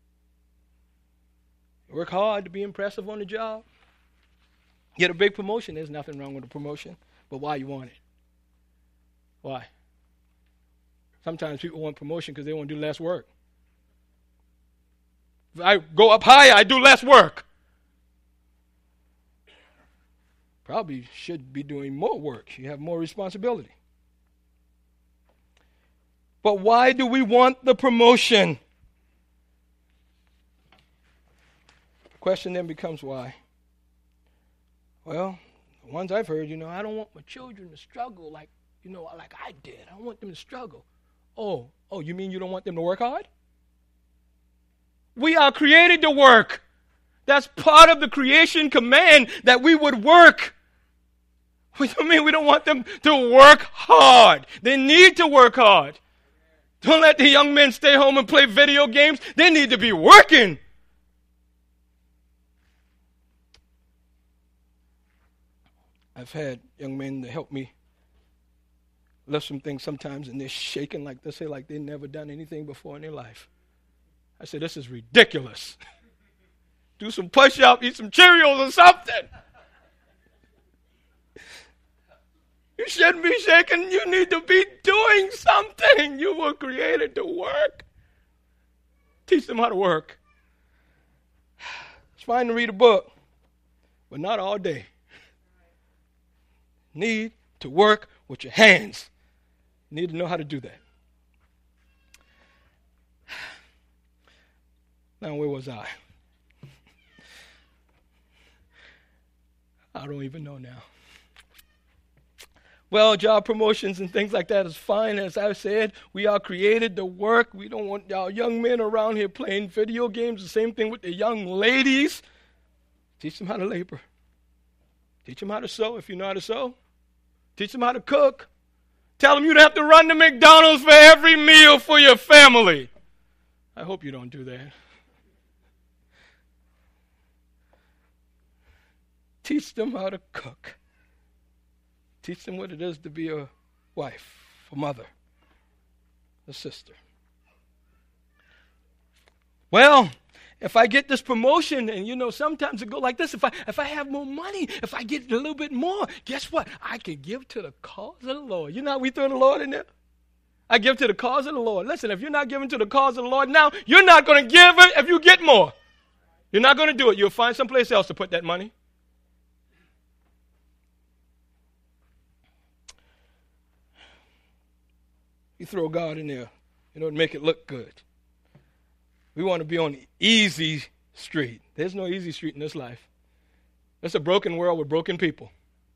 Work hard to be impressive on the job. Get a big promotion. There's nothing wrong with a promotion. But why you want it? Why? Sometimes people want promotion because they want to do less work. If I go up higher, I do less work. Probably should be doing more work. You have more responsibility. But why do we want the promotion? The question then becomes why. Well, the ones I've heard, you know, I don't want my children to struggle like, you know, like I did. I don't want them to struggle. Oh, oh, you mean you don't want them to work hard? We are created to work. That's part of the creation command, that we would work. What do you mean we don't want them to work hard? They need to work hard. Don't let the young men stay home and play video games. They need to be working. I've had young men to help me lift some things sometimes, and they're shaking like they say, like they've never done anything before in their life. I said, this is ridiculous. Do some push-up, eat some Cheerios or something. You shouldn't be shaking. You need to be doing something. You were created to work. Teach them how to work. It's fine to read a book, but not all day. Need to work with your hands. You need to know how to do that. Now, where was I? I don't even know now. Well, job promotions and things like that is fine. As I said, we are created to work. We don't want our young men around here playing video games. The same thing with the young ladies. Teach them how to labor. Teach them how to sew if you know how to sew. Teach them how to cook. Tell them you don't have to run to McDonald's for every meal for your family. I hope you don't do that. Teach them how to cook. Teach them what it is to be a wife, a mother, a sister. Well, if I get this promotion, and you know, sometimes it go like this, if I if I have more money, if I get a little bit more, guess what? I can give to the cause of the Lord. You know how we throw the Lord in there? I give to the cause of the Lord. Listen, if you're not giving to the cause of the Lord now, you're not going to give it if you get more. You're not going to do it. You'll find someplace else to put that money. You throw God in there, you know, to make it look good. We want to be on the easy street. There's no easy street in this life. It's a broken world with broken people.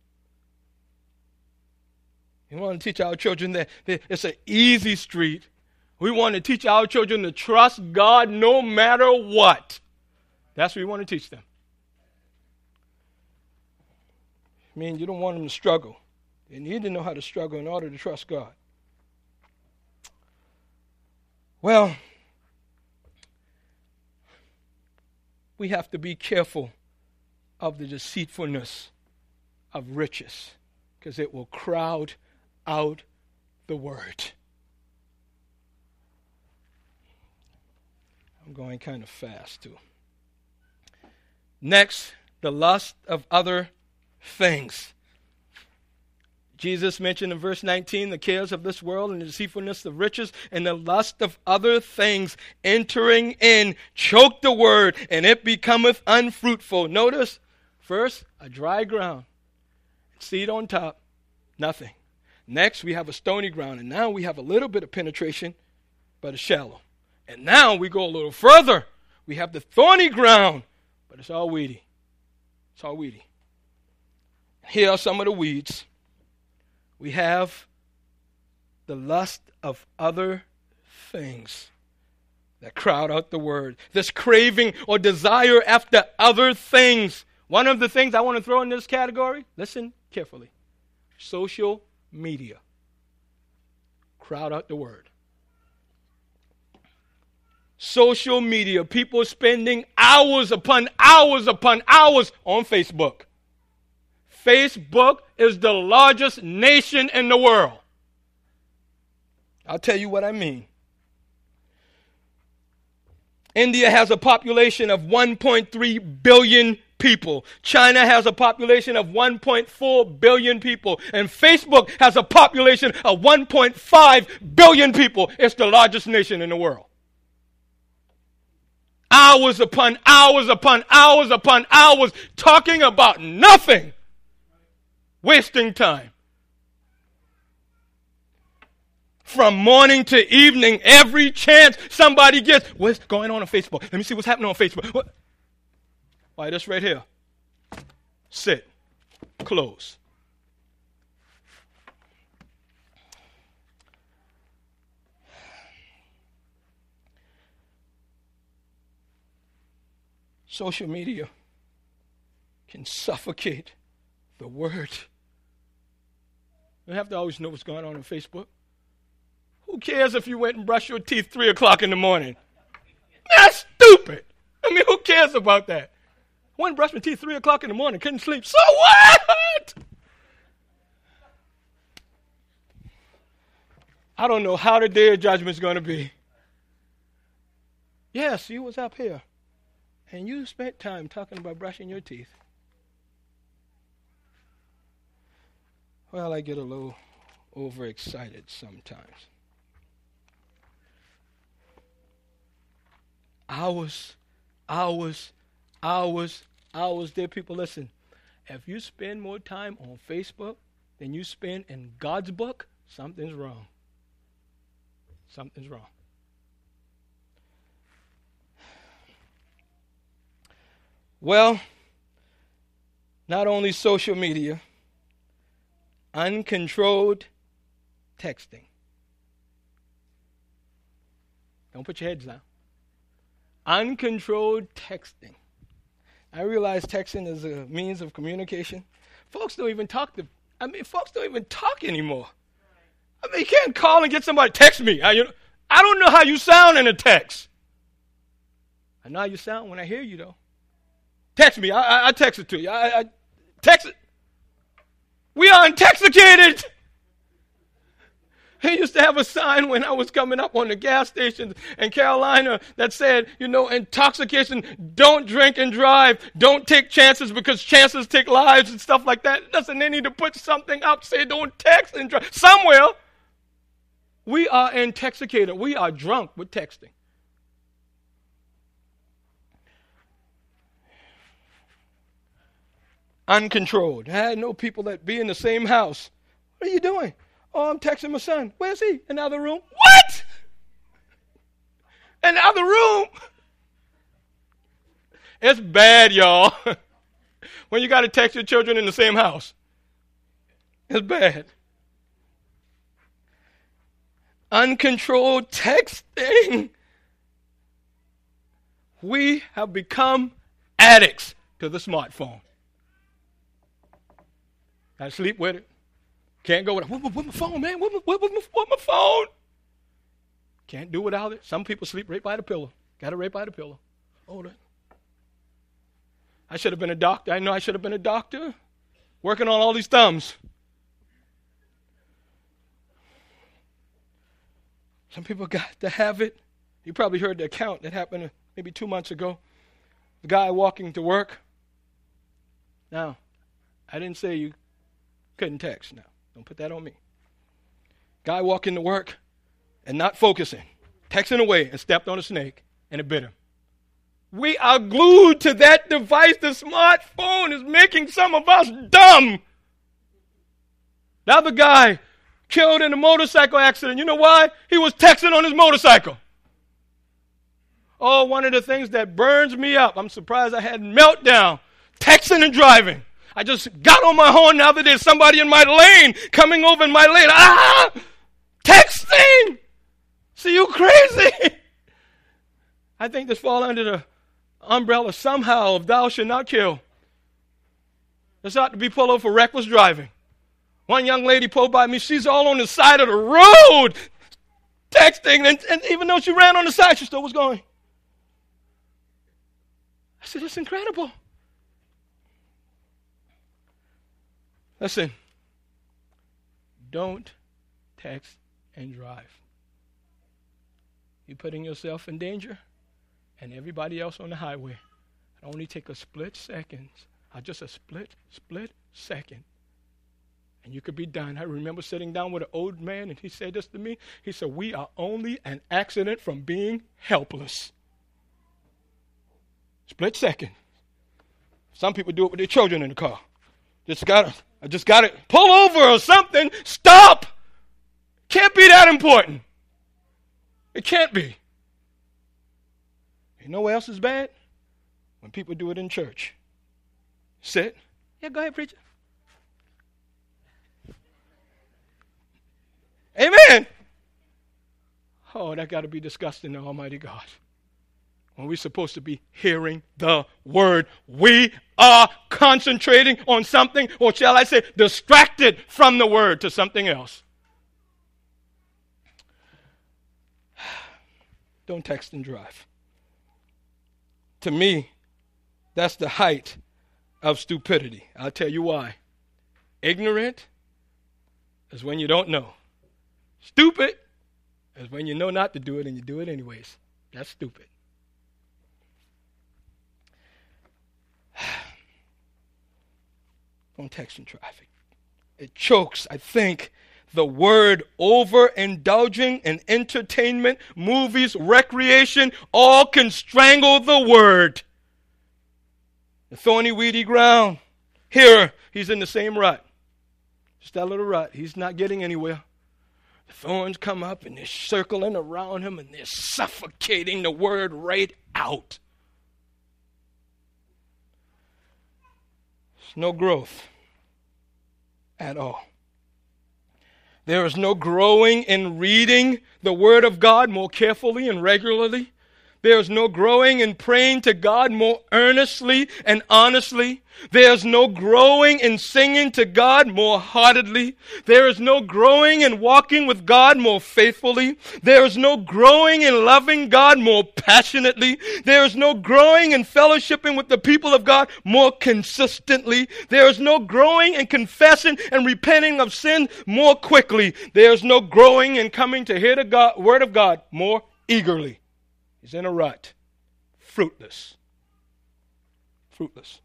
We want to teach our children that it's an easy street. We want to teach our children to trust God no matter what. That's what we want to teach them. I mean, you don't want them to struggle. They need to know how to struggle in order to trust God. Well, we have to be careful of the deceitfulness of riches, because it will crowd out the word. I'm going kind of fast, too. Next, the lust of other things. Jesus mentioned in verse nineteen the cares of this world and the deceitfulness of riches and the lust of other things entering in choke the word, and it becometh unfruitful. Notice, first, a dry ground. Seed on top, nothing. Next, we have a stony ground, and now we have a little bit of penetration, but it's shallow. And now we go a little further. We have the thorny ground, but it's all weedy. It's all weedy. Here are some of the weeds. We have the lust of other things. that crowd out the word. This craving or desire after other things. One of the things I want to throw in this category, listen carefully, social media. Crowd out the word. Social media, people spending hours upon hours upon hours on Facebook. Facebook is the largest nation in the world. I'll tell you what I mean. India has a population of one point three billion people. China has a population of one point four billion people. And Facebook has a population of one point five billion people. It's the largest nation in the world. Hours upon hours upon hours upon hours talking about nothing. Wasting time. From morning to evening, every chance somebody gets, what's going on on Facebook? Let me see what's happening on Facebook. What? All right, this right here. Sit. Close. Social media can suffocate the word. You don't have to always know what's going on on Facebook. Who cares if you went and brushed your teeth three o'clock in the morning? That's stupid. I mean, who cares about that? I went and brushed my teeth three o'clock in the morning, couldn't sleep. So what? I don't know how the day of judgment is going to be. Yes, you was up here, and you spent time talking about brushing your teeth. Well, I get a little overexcited sometimes. Hours, hours, hours, hours. Dear people, listen. If you spend more time on Facebook than you spend in God's book, something's wrong. Something's wrong. Well, not only social media, uncontrolled texting. Don't put your heads down. Uncontrolled texting. I realize texting is a means of communication. Folks don't even talk to, I mean, folks don't even talk anymore. I mean, you can't call and get somebody to text me. I, you know, I don't know how you sound in a text. I know how you sound when I hear you, though. Text me. I, I, I text it to you. I, I text it. We are intoxicated. He used to have a sign when I was coming up on the gas station in Carolina that said, you know, intoxication, don't drink and drive. Don't take chances because chances take lives and stuff like that. Doesn't they need to put something up, say don't text and drive? Somewhere, we are intoxicated. We are drunk with texting. Uncontrolled. I know people that be in the same house. What are you doing? Oh, I'm texting my son. Where's he? In the other room. What? In the other room? It's bad, y'all. When you got to text your children in the same house. It's bad. Uncontrolled texting. We have become addicts to the smartphone. I sleep with it. Can't go without it. With my phone, man. With my, with, my, with my phone. Can't do without it. Some people sleep right by the pillow. Got it right by the pillow. Hold it. I should have been a doctor. I know I should have been a doctor. Working on all these thumbs. Some people got to have it. You probably heard the account that happened maybe two months ago. The guy walking to work. Now, I didn't say you couldn't text. Now, don't put that on me. Guy walking to work and not focusing, texting away and stepped on a snake and it bit him. We are glued to that device. The smartphone is making some of us dumb. The other guy killed in a motorcycle accident. You know why? He was texting on his motorcycle. Oh, one of the things that burns me up, I'm surprised I had a meltdown, texting and driving. I just got on my horn the other day, somebody in my lane, coming over in my lane. Ah! Texting! See, you crazy? I think this falls under the umbrella somehow of thou shalt not kill. This ought to be pulled over for reckless driving. One young lady pulled by me. She's all on the side of the road texting, and, and even though she ran on the side, she still was going. I said, that's incredible. Listen, don't text and drive. You're putting yourself in danger and everybody else on the highway. It only take a split second, or just a split, split second, and you could be done. I remember sitting down with an old man, and he said this to me. He said, we are only an accident from being helpless. Split second. Some people do it with their children in the car. Just gotta, I just gotta pull over or something. Stop! Can't be that important. It can't be. You know what else is bad? When people do it in church. Sit. Yeah, go ahead, preacher. Amen. Oh, that got to be disgusting to Almighty God. When we're supposed to be hearing the word, we are concentrating on something, or shall I say, distracted from the word to something else. Don't text and drive. To me, that's the height of stupidity. I'll tell you why. Ignorant is when you don't know. Stupid is when you know not to do it and you do it anyways. That's stupid. Don't text and drive. It chokes, I think, the word overindulging in entertainment, movies, recreation, all can strangle the word. The thorny, weedy ground. Here, he's in the same rut. Just that little rut. He's not getting anywhere. The thorns come up and they're circling around him and they're suffocating the word right out. There's no growth at all. There is no growing in reading the Word of God more carefully and regularly. There is no growing in praying to God more earnestly and honestly. There is no growing in singing to God more heartedly. There is no growing in walking with God more faithfully. There is no growing in loving God more passionately. There is no growing in fellowshipping with the people of God more consistently. There is no growing in confessing and repenting of sin more quickly. There is no growing in coming to hear the God, Word of God more eagerly. He's in a rut. Fruitless. Fruitless.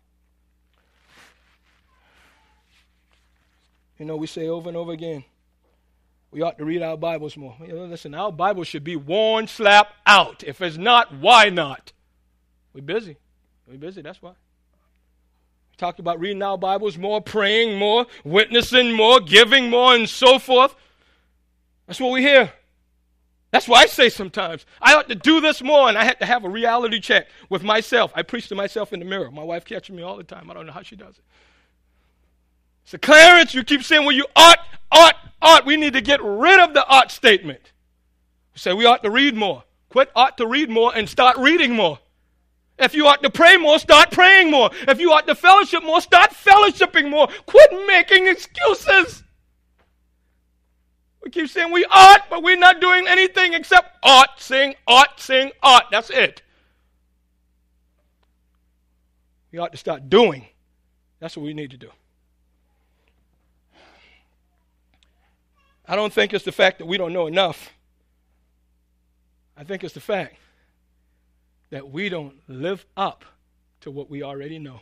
You know, we say over and over again, we ought to read our Bibles more. You know, listen, our Bible should be worn, slap out. If it's not, why not? We're busy. We're busy, that's why. We talked about reading our Bibles more, praying more, witnessing more, giving more, and so forth. That's what we hear. That's why I say sometimes, I ought to do this more, and I had to have a reality check with myself. I preach to myself in the mirror. My wife catches me all the time. I don't know how she does it. So, Clarence, you keep saying, well, you ought, ought, ought. We need to get rid of the ought statement. We say we ought to read more. Quit ought to read more and start reading more. If you ought to pray more, start praying more. If you ought to fellowship more, start fellowshipping more. Quit making excuses. We keep saying we ought, but we're not doing anything except ought, sing, ought, sing, ought. That's it. We ought to start doing. That's what we need to do. I don't think it's the fact that we don't know enough. I think it's the fact that we don't live up to what we already know.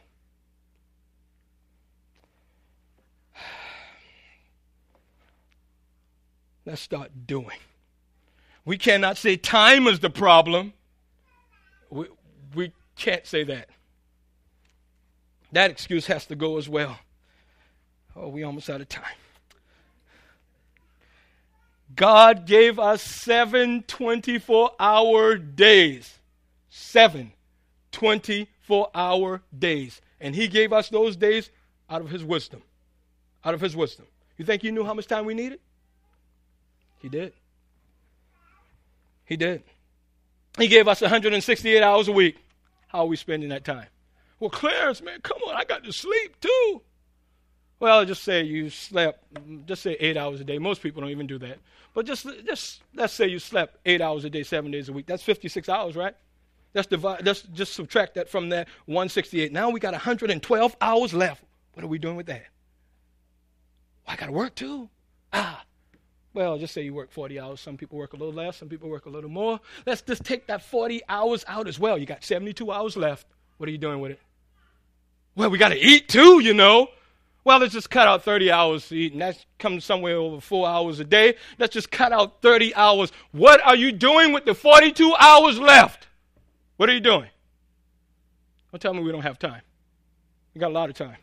Let's start doing. We cannot say time is the problem. We, we can't say that. That excuse has to go as well. Oh, we almost out of time. God gave us seven twenty-four hour days. Seven twenty-four hour days. And he gave us those days out of his wisdom. Out of his wisdom. You think he knew how much time we needed? He did. He did. He gave us one hundred sixty-eight hours a week. How are we spending that time? Well, Clarence, man, come on, I got to sleep too. Well, just say you slept, just say eight hours a day. Most people don't even do that. But just, just let's say you slept eight hours a day, seven days a week. That's fifty-six hours, right? Let's, divide, let's just subtract that from that one hundred sixty-eight. Now we got one hundred twelve hours left. What are we doing with that? Well, I got to work too. Ah. Well, just say you work forty hours. Some people work a little less. Some people work a little more. Let's just take that forty hours out as well. You got seventy-two hours left. What are you doing with it? Well, we got to eat too, you know. Well, let's just cut out thirty hours to eat, and that comes somewhere over four hours a day. Let's just cut out thirty hours. What are you doing with the forty-two hours left? What are you doing? Don't tell me we don't have time. We got a lot of time.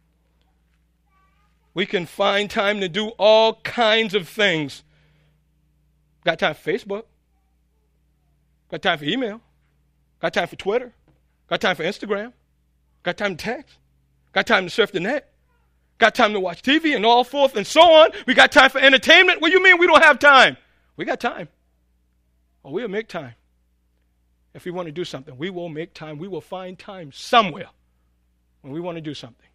We can find time to do all kinds of things. Got time for Facebook. Got time for email. Got time for Twitter. Got time for Instagram. Got time to text. Got time to surf the net. Got time to watch T V and all forth and so on. We got time for entertainment. What do you mean we don't have time? We got time. Well, we'll make time. If we want to do something, we will make time. We will find time somewhere when we want to do something.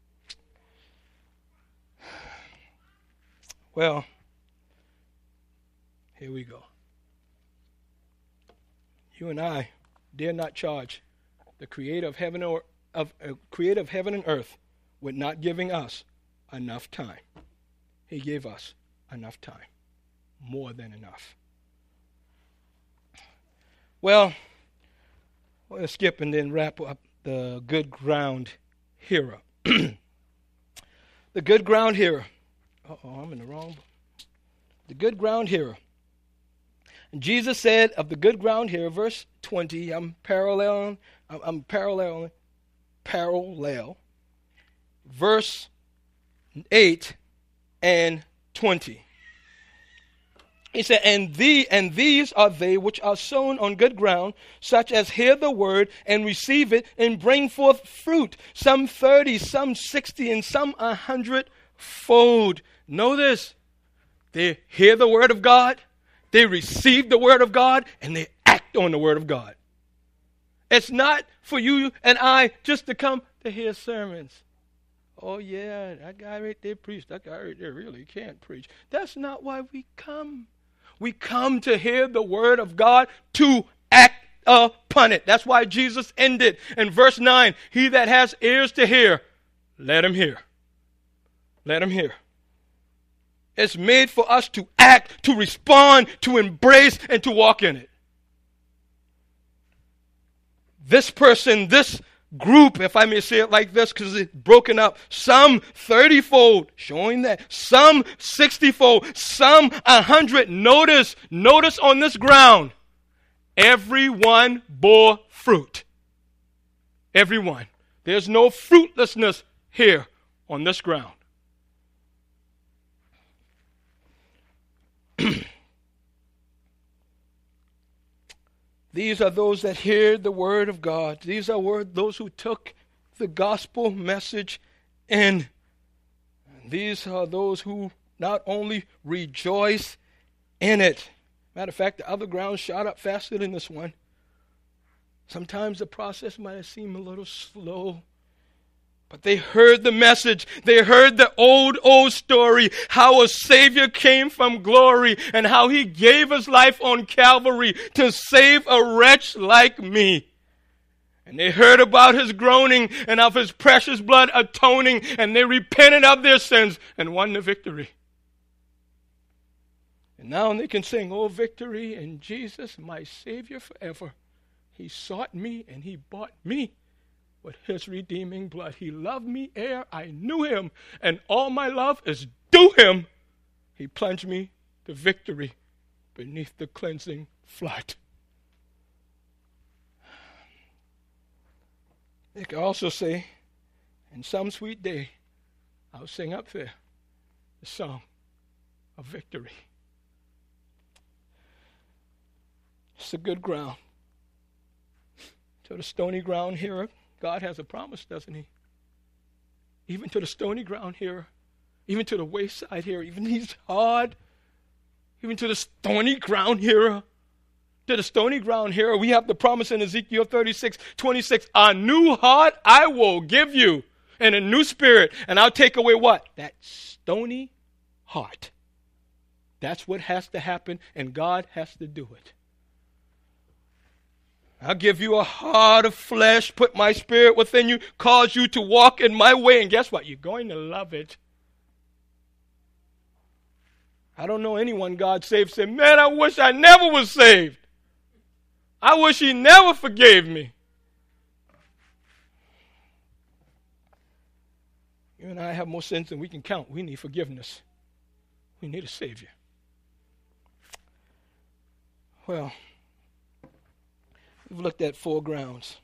Well, here we go. You and I dare not charge the creator of heaven or of uh, creator of heaven and earth with not giving us enough time. He gave us enough time, more than enough. Well, we'll skip and then wrap up the good ground hero. The good ground hero. Uh-oh, I'm in the wrong book. The good ground hero. And Jesus said of the good ground here, verse twenty, I'm paralleling, I'm, I'm paralleling, parallel, verse eight and twenty. He said, and, the, and these are they which are sown on good ground, such as hear the word and receive it and bring forth fruit, some thirty, some sixty, and some a hundredfold. Know this, they hear the word of God, they receive the word of God, and they act on the word of God. It's not for you and I just to come to hear sermons. Oh yeah, that guy right there preached. That guy right there really can't preach. That's not why we come. We come to hear the word of God, to act upon it. That's why Jesus ended in verse nine. He that has ears to hear, let him hear. Let him hear. It's made for us to act, to respond, to embrace, and to walk in it. This person, this group, if I may say it like this, because it's broken up, some thirty-fold, showing that, some sixty-fold, some a hundred. Notice, notice on this ground, everyone bore fruit. Everyone. There's no fruitlessness here on this ground. These are those that hear the word of God. These are word, those who took the gospel message in. And these are those who not only rejoice in it. Matter of fact, the other ground shot up faster than this one. Sometimes the process might seem a little slow. But they heard the message. They heard the old, old story, how a Savior came from glory and how he gave his life on Calvary to save a wretch like me. And they heard about his groaning and of his precious blood atoning, and they repented of their sins and won the victory. And now they can sing, "Oh, victory in Jesus, my Savior forever. He sought me and he bought me with his redeeming blood. He loved me ere I knew him, and all my love is due him. He plunged me to victory beneath the cleansing flood." They can also say, "In some sweet day, I'll sing up there the song of victory." It's a good ground. To the stony ground here, God has a promise, doesn't he? Even to the stony ground here, even to the wayside here, even these hard, even to the stony ground here, to the stony ground here. We have the promise in Ezekiel thirty-six, twenty-six. A new heart I will give you, and a new spirit. And I'll take away what? That stony heart. That's what has to happen, and God has to do it. I'll give you a heart of flesh, put my spirit within you, cause you to walk in my way. And guess what? You're going to love it. I don't know anyone God saved said, man, I wish I never was saved. I wish he never forgave me. You and I have more sins than we can count. We need forgiveness. We need a Savior. Well, we've looked at four grounds.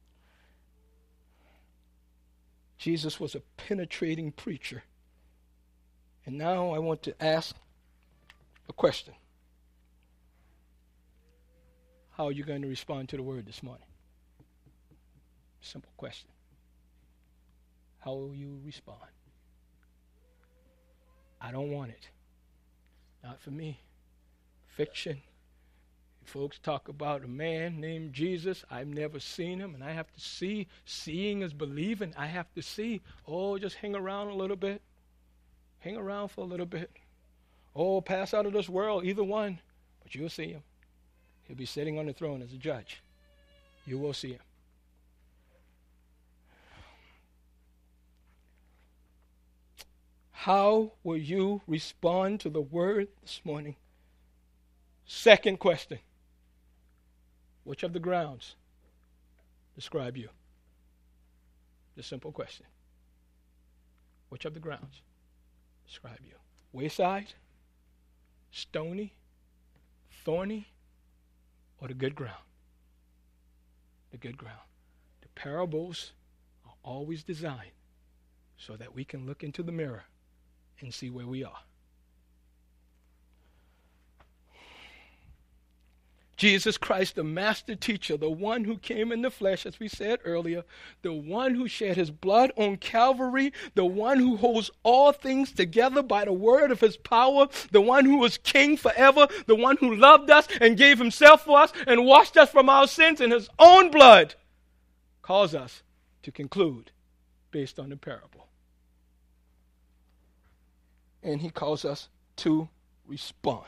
Jesus was a penetrating preacher. And now I want to ask a question. How are you going to respond to the word this morning? Simple question. How will you respond? I don't want it. Not for me. Fiction. Folks talk about a man named Jesus. I've never seen him, and I have to see. Seeing is believing. I have to see. Oh, just hang around a little bit. Hang around for a little bit. Oh, pass out of this world, either one. But you'll see him. He'll be sitting on the throne as a judge. You will see him. How will you respond to the word this morning? Second question. Which of the grounds describe you? The simple question. Which of the grounds describe you? Wayside, stony, thorny, or the good ground? The good ground. The parables are always designed so that we can look into the mirror and see where we are. Jesus Christ, the master teacher, the one who came in the flesh, as we said earlier, the one who shed his blood on Calvary, the one who holds all things together by the word of his power, the one who was king forever, the one who loved us and gave himself for us and washed us from our sins in his own blood, calls us to conclude based on the parable. And he calls us to respond.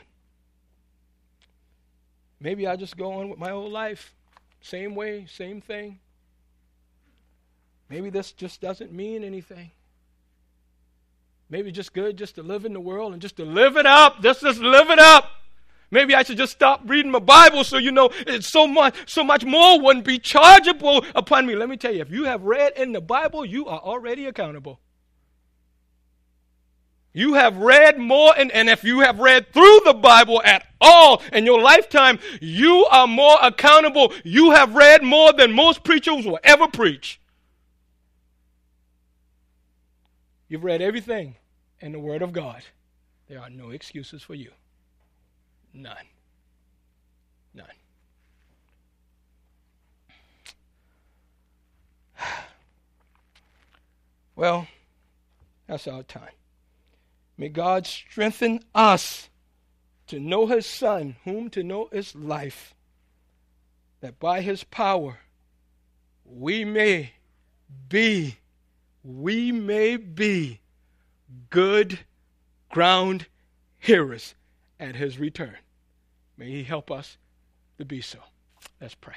Maybe I just go on with my whole life. Same way, same thing. Maybe this just doesn't mean anything. Maybe just good just to live in the world and just to live it up. Just, just live it up. Maybe I should just stop reading my Bible so you know it's so much, so much more wouldn't be chargeable upon me. Let me tell you, if you have read in the Bible, you are already accountable. You have read more, and, and if you have read through the Bible at all in your lifetime, you are more accountable. You have read more than most preachers will ever preach. You've read everything in the Word of God. There are no excuses for you. None. None. Well, that's our time. May God strengthen us to know his Son, whom to know is life, that by his power we may be, we may be good ground hearers at his return. May he help us to be so. Let's pray.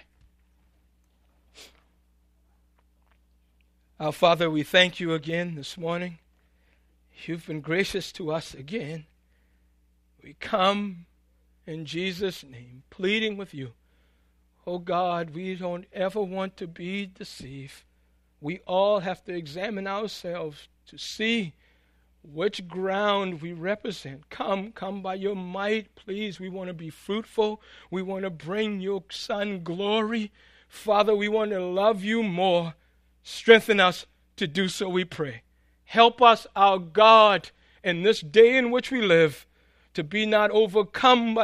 Our Father, we thank you again this morning. You've been gracious to us again. We come in Jesus' name, pleading with you. Oh God, we don't ever want to be deceived. We all have to examine ourselves to see which ground we represent. Come, come by your might, please. We want to be fruitful. We want to bring your Son glory. Father, we want to love you more. Strengthen us to do so, we pray. Help us, our God, in this day in which we live, to be not overcome by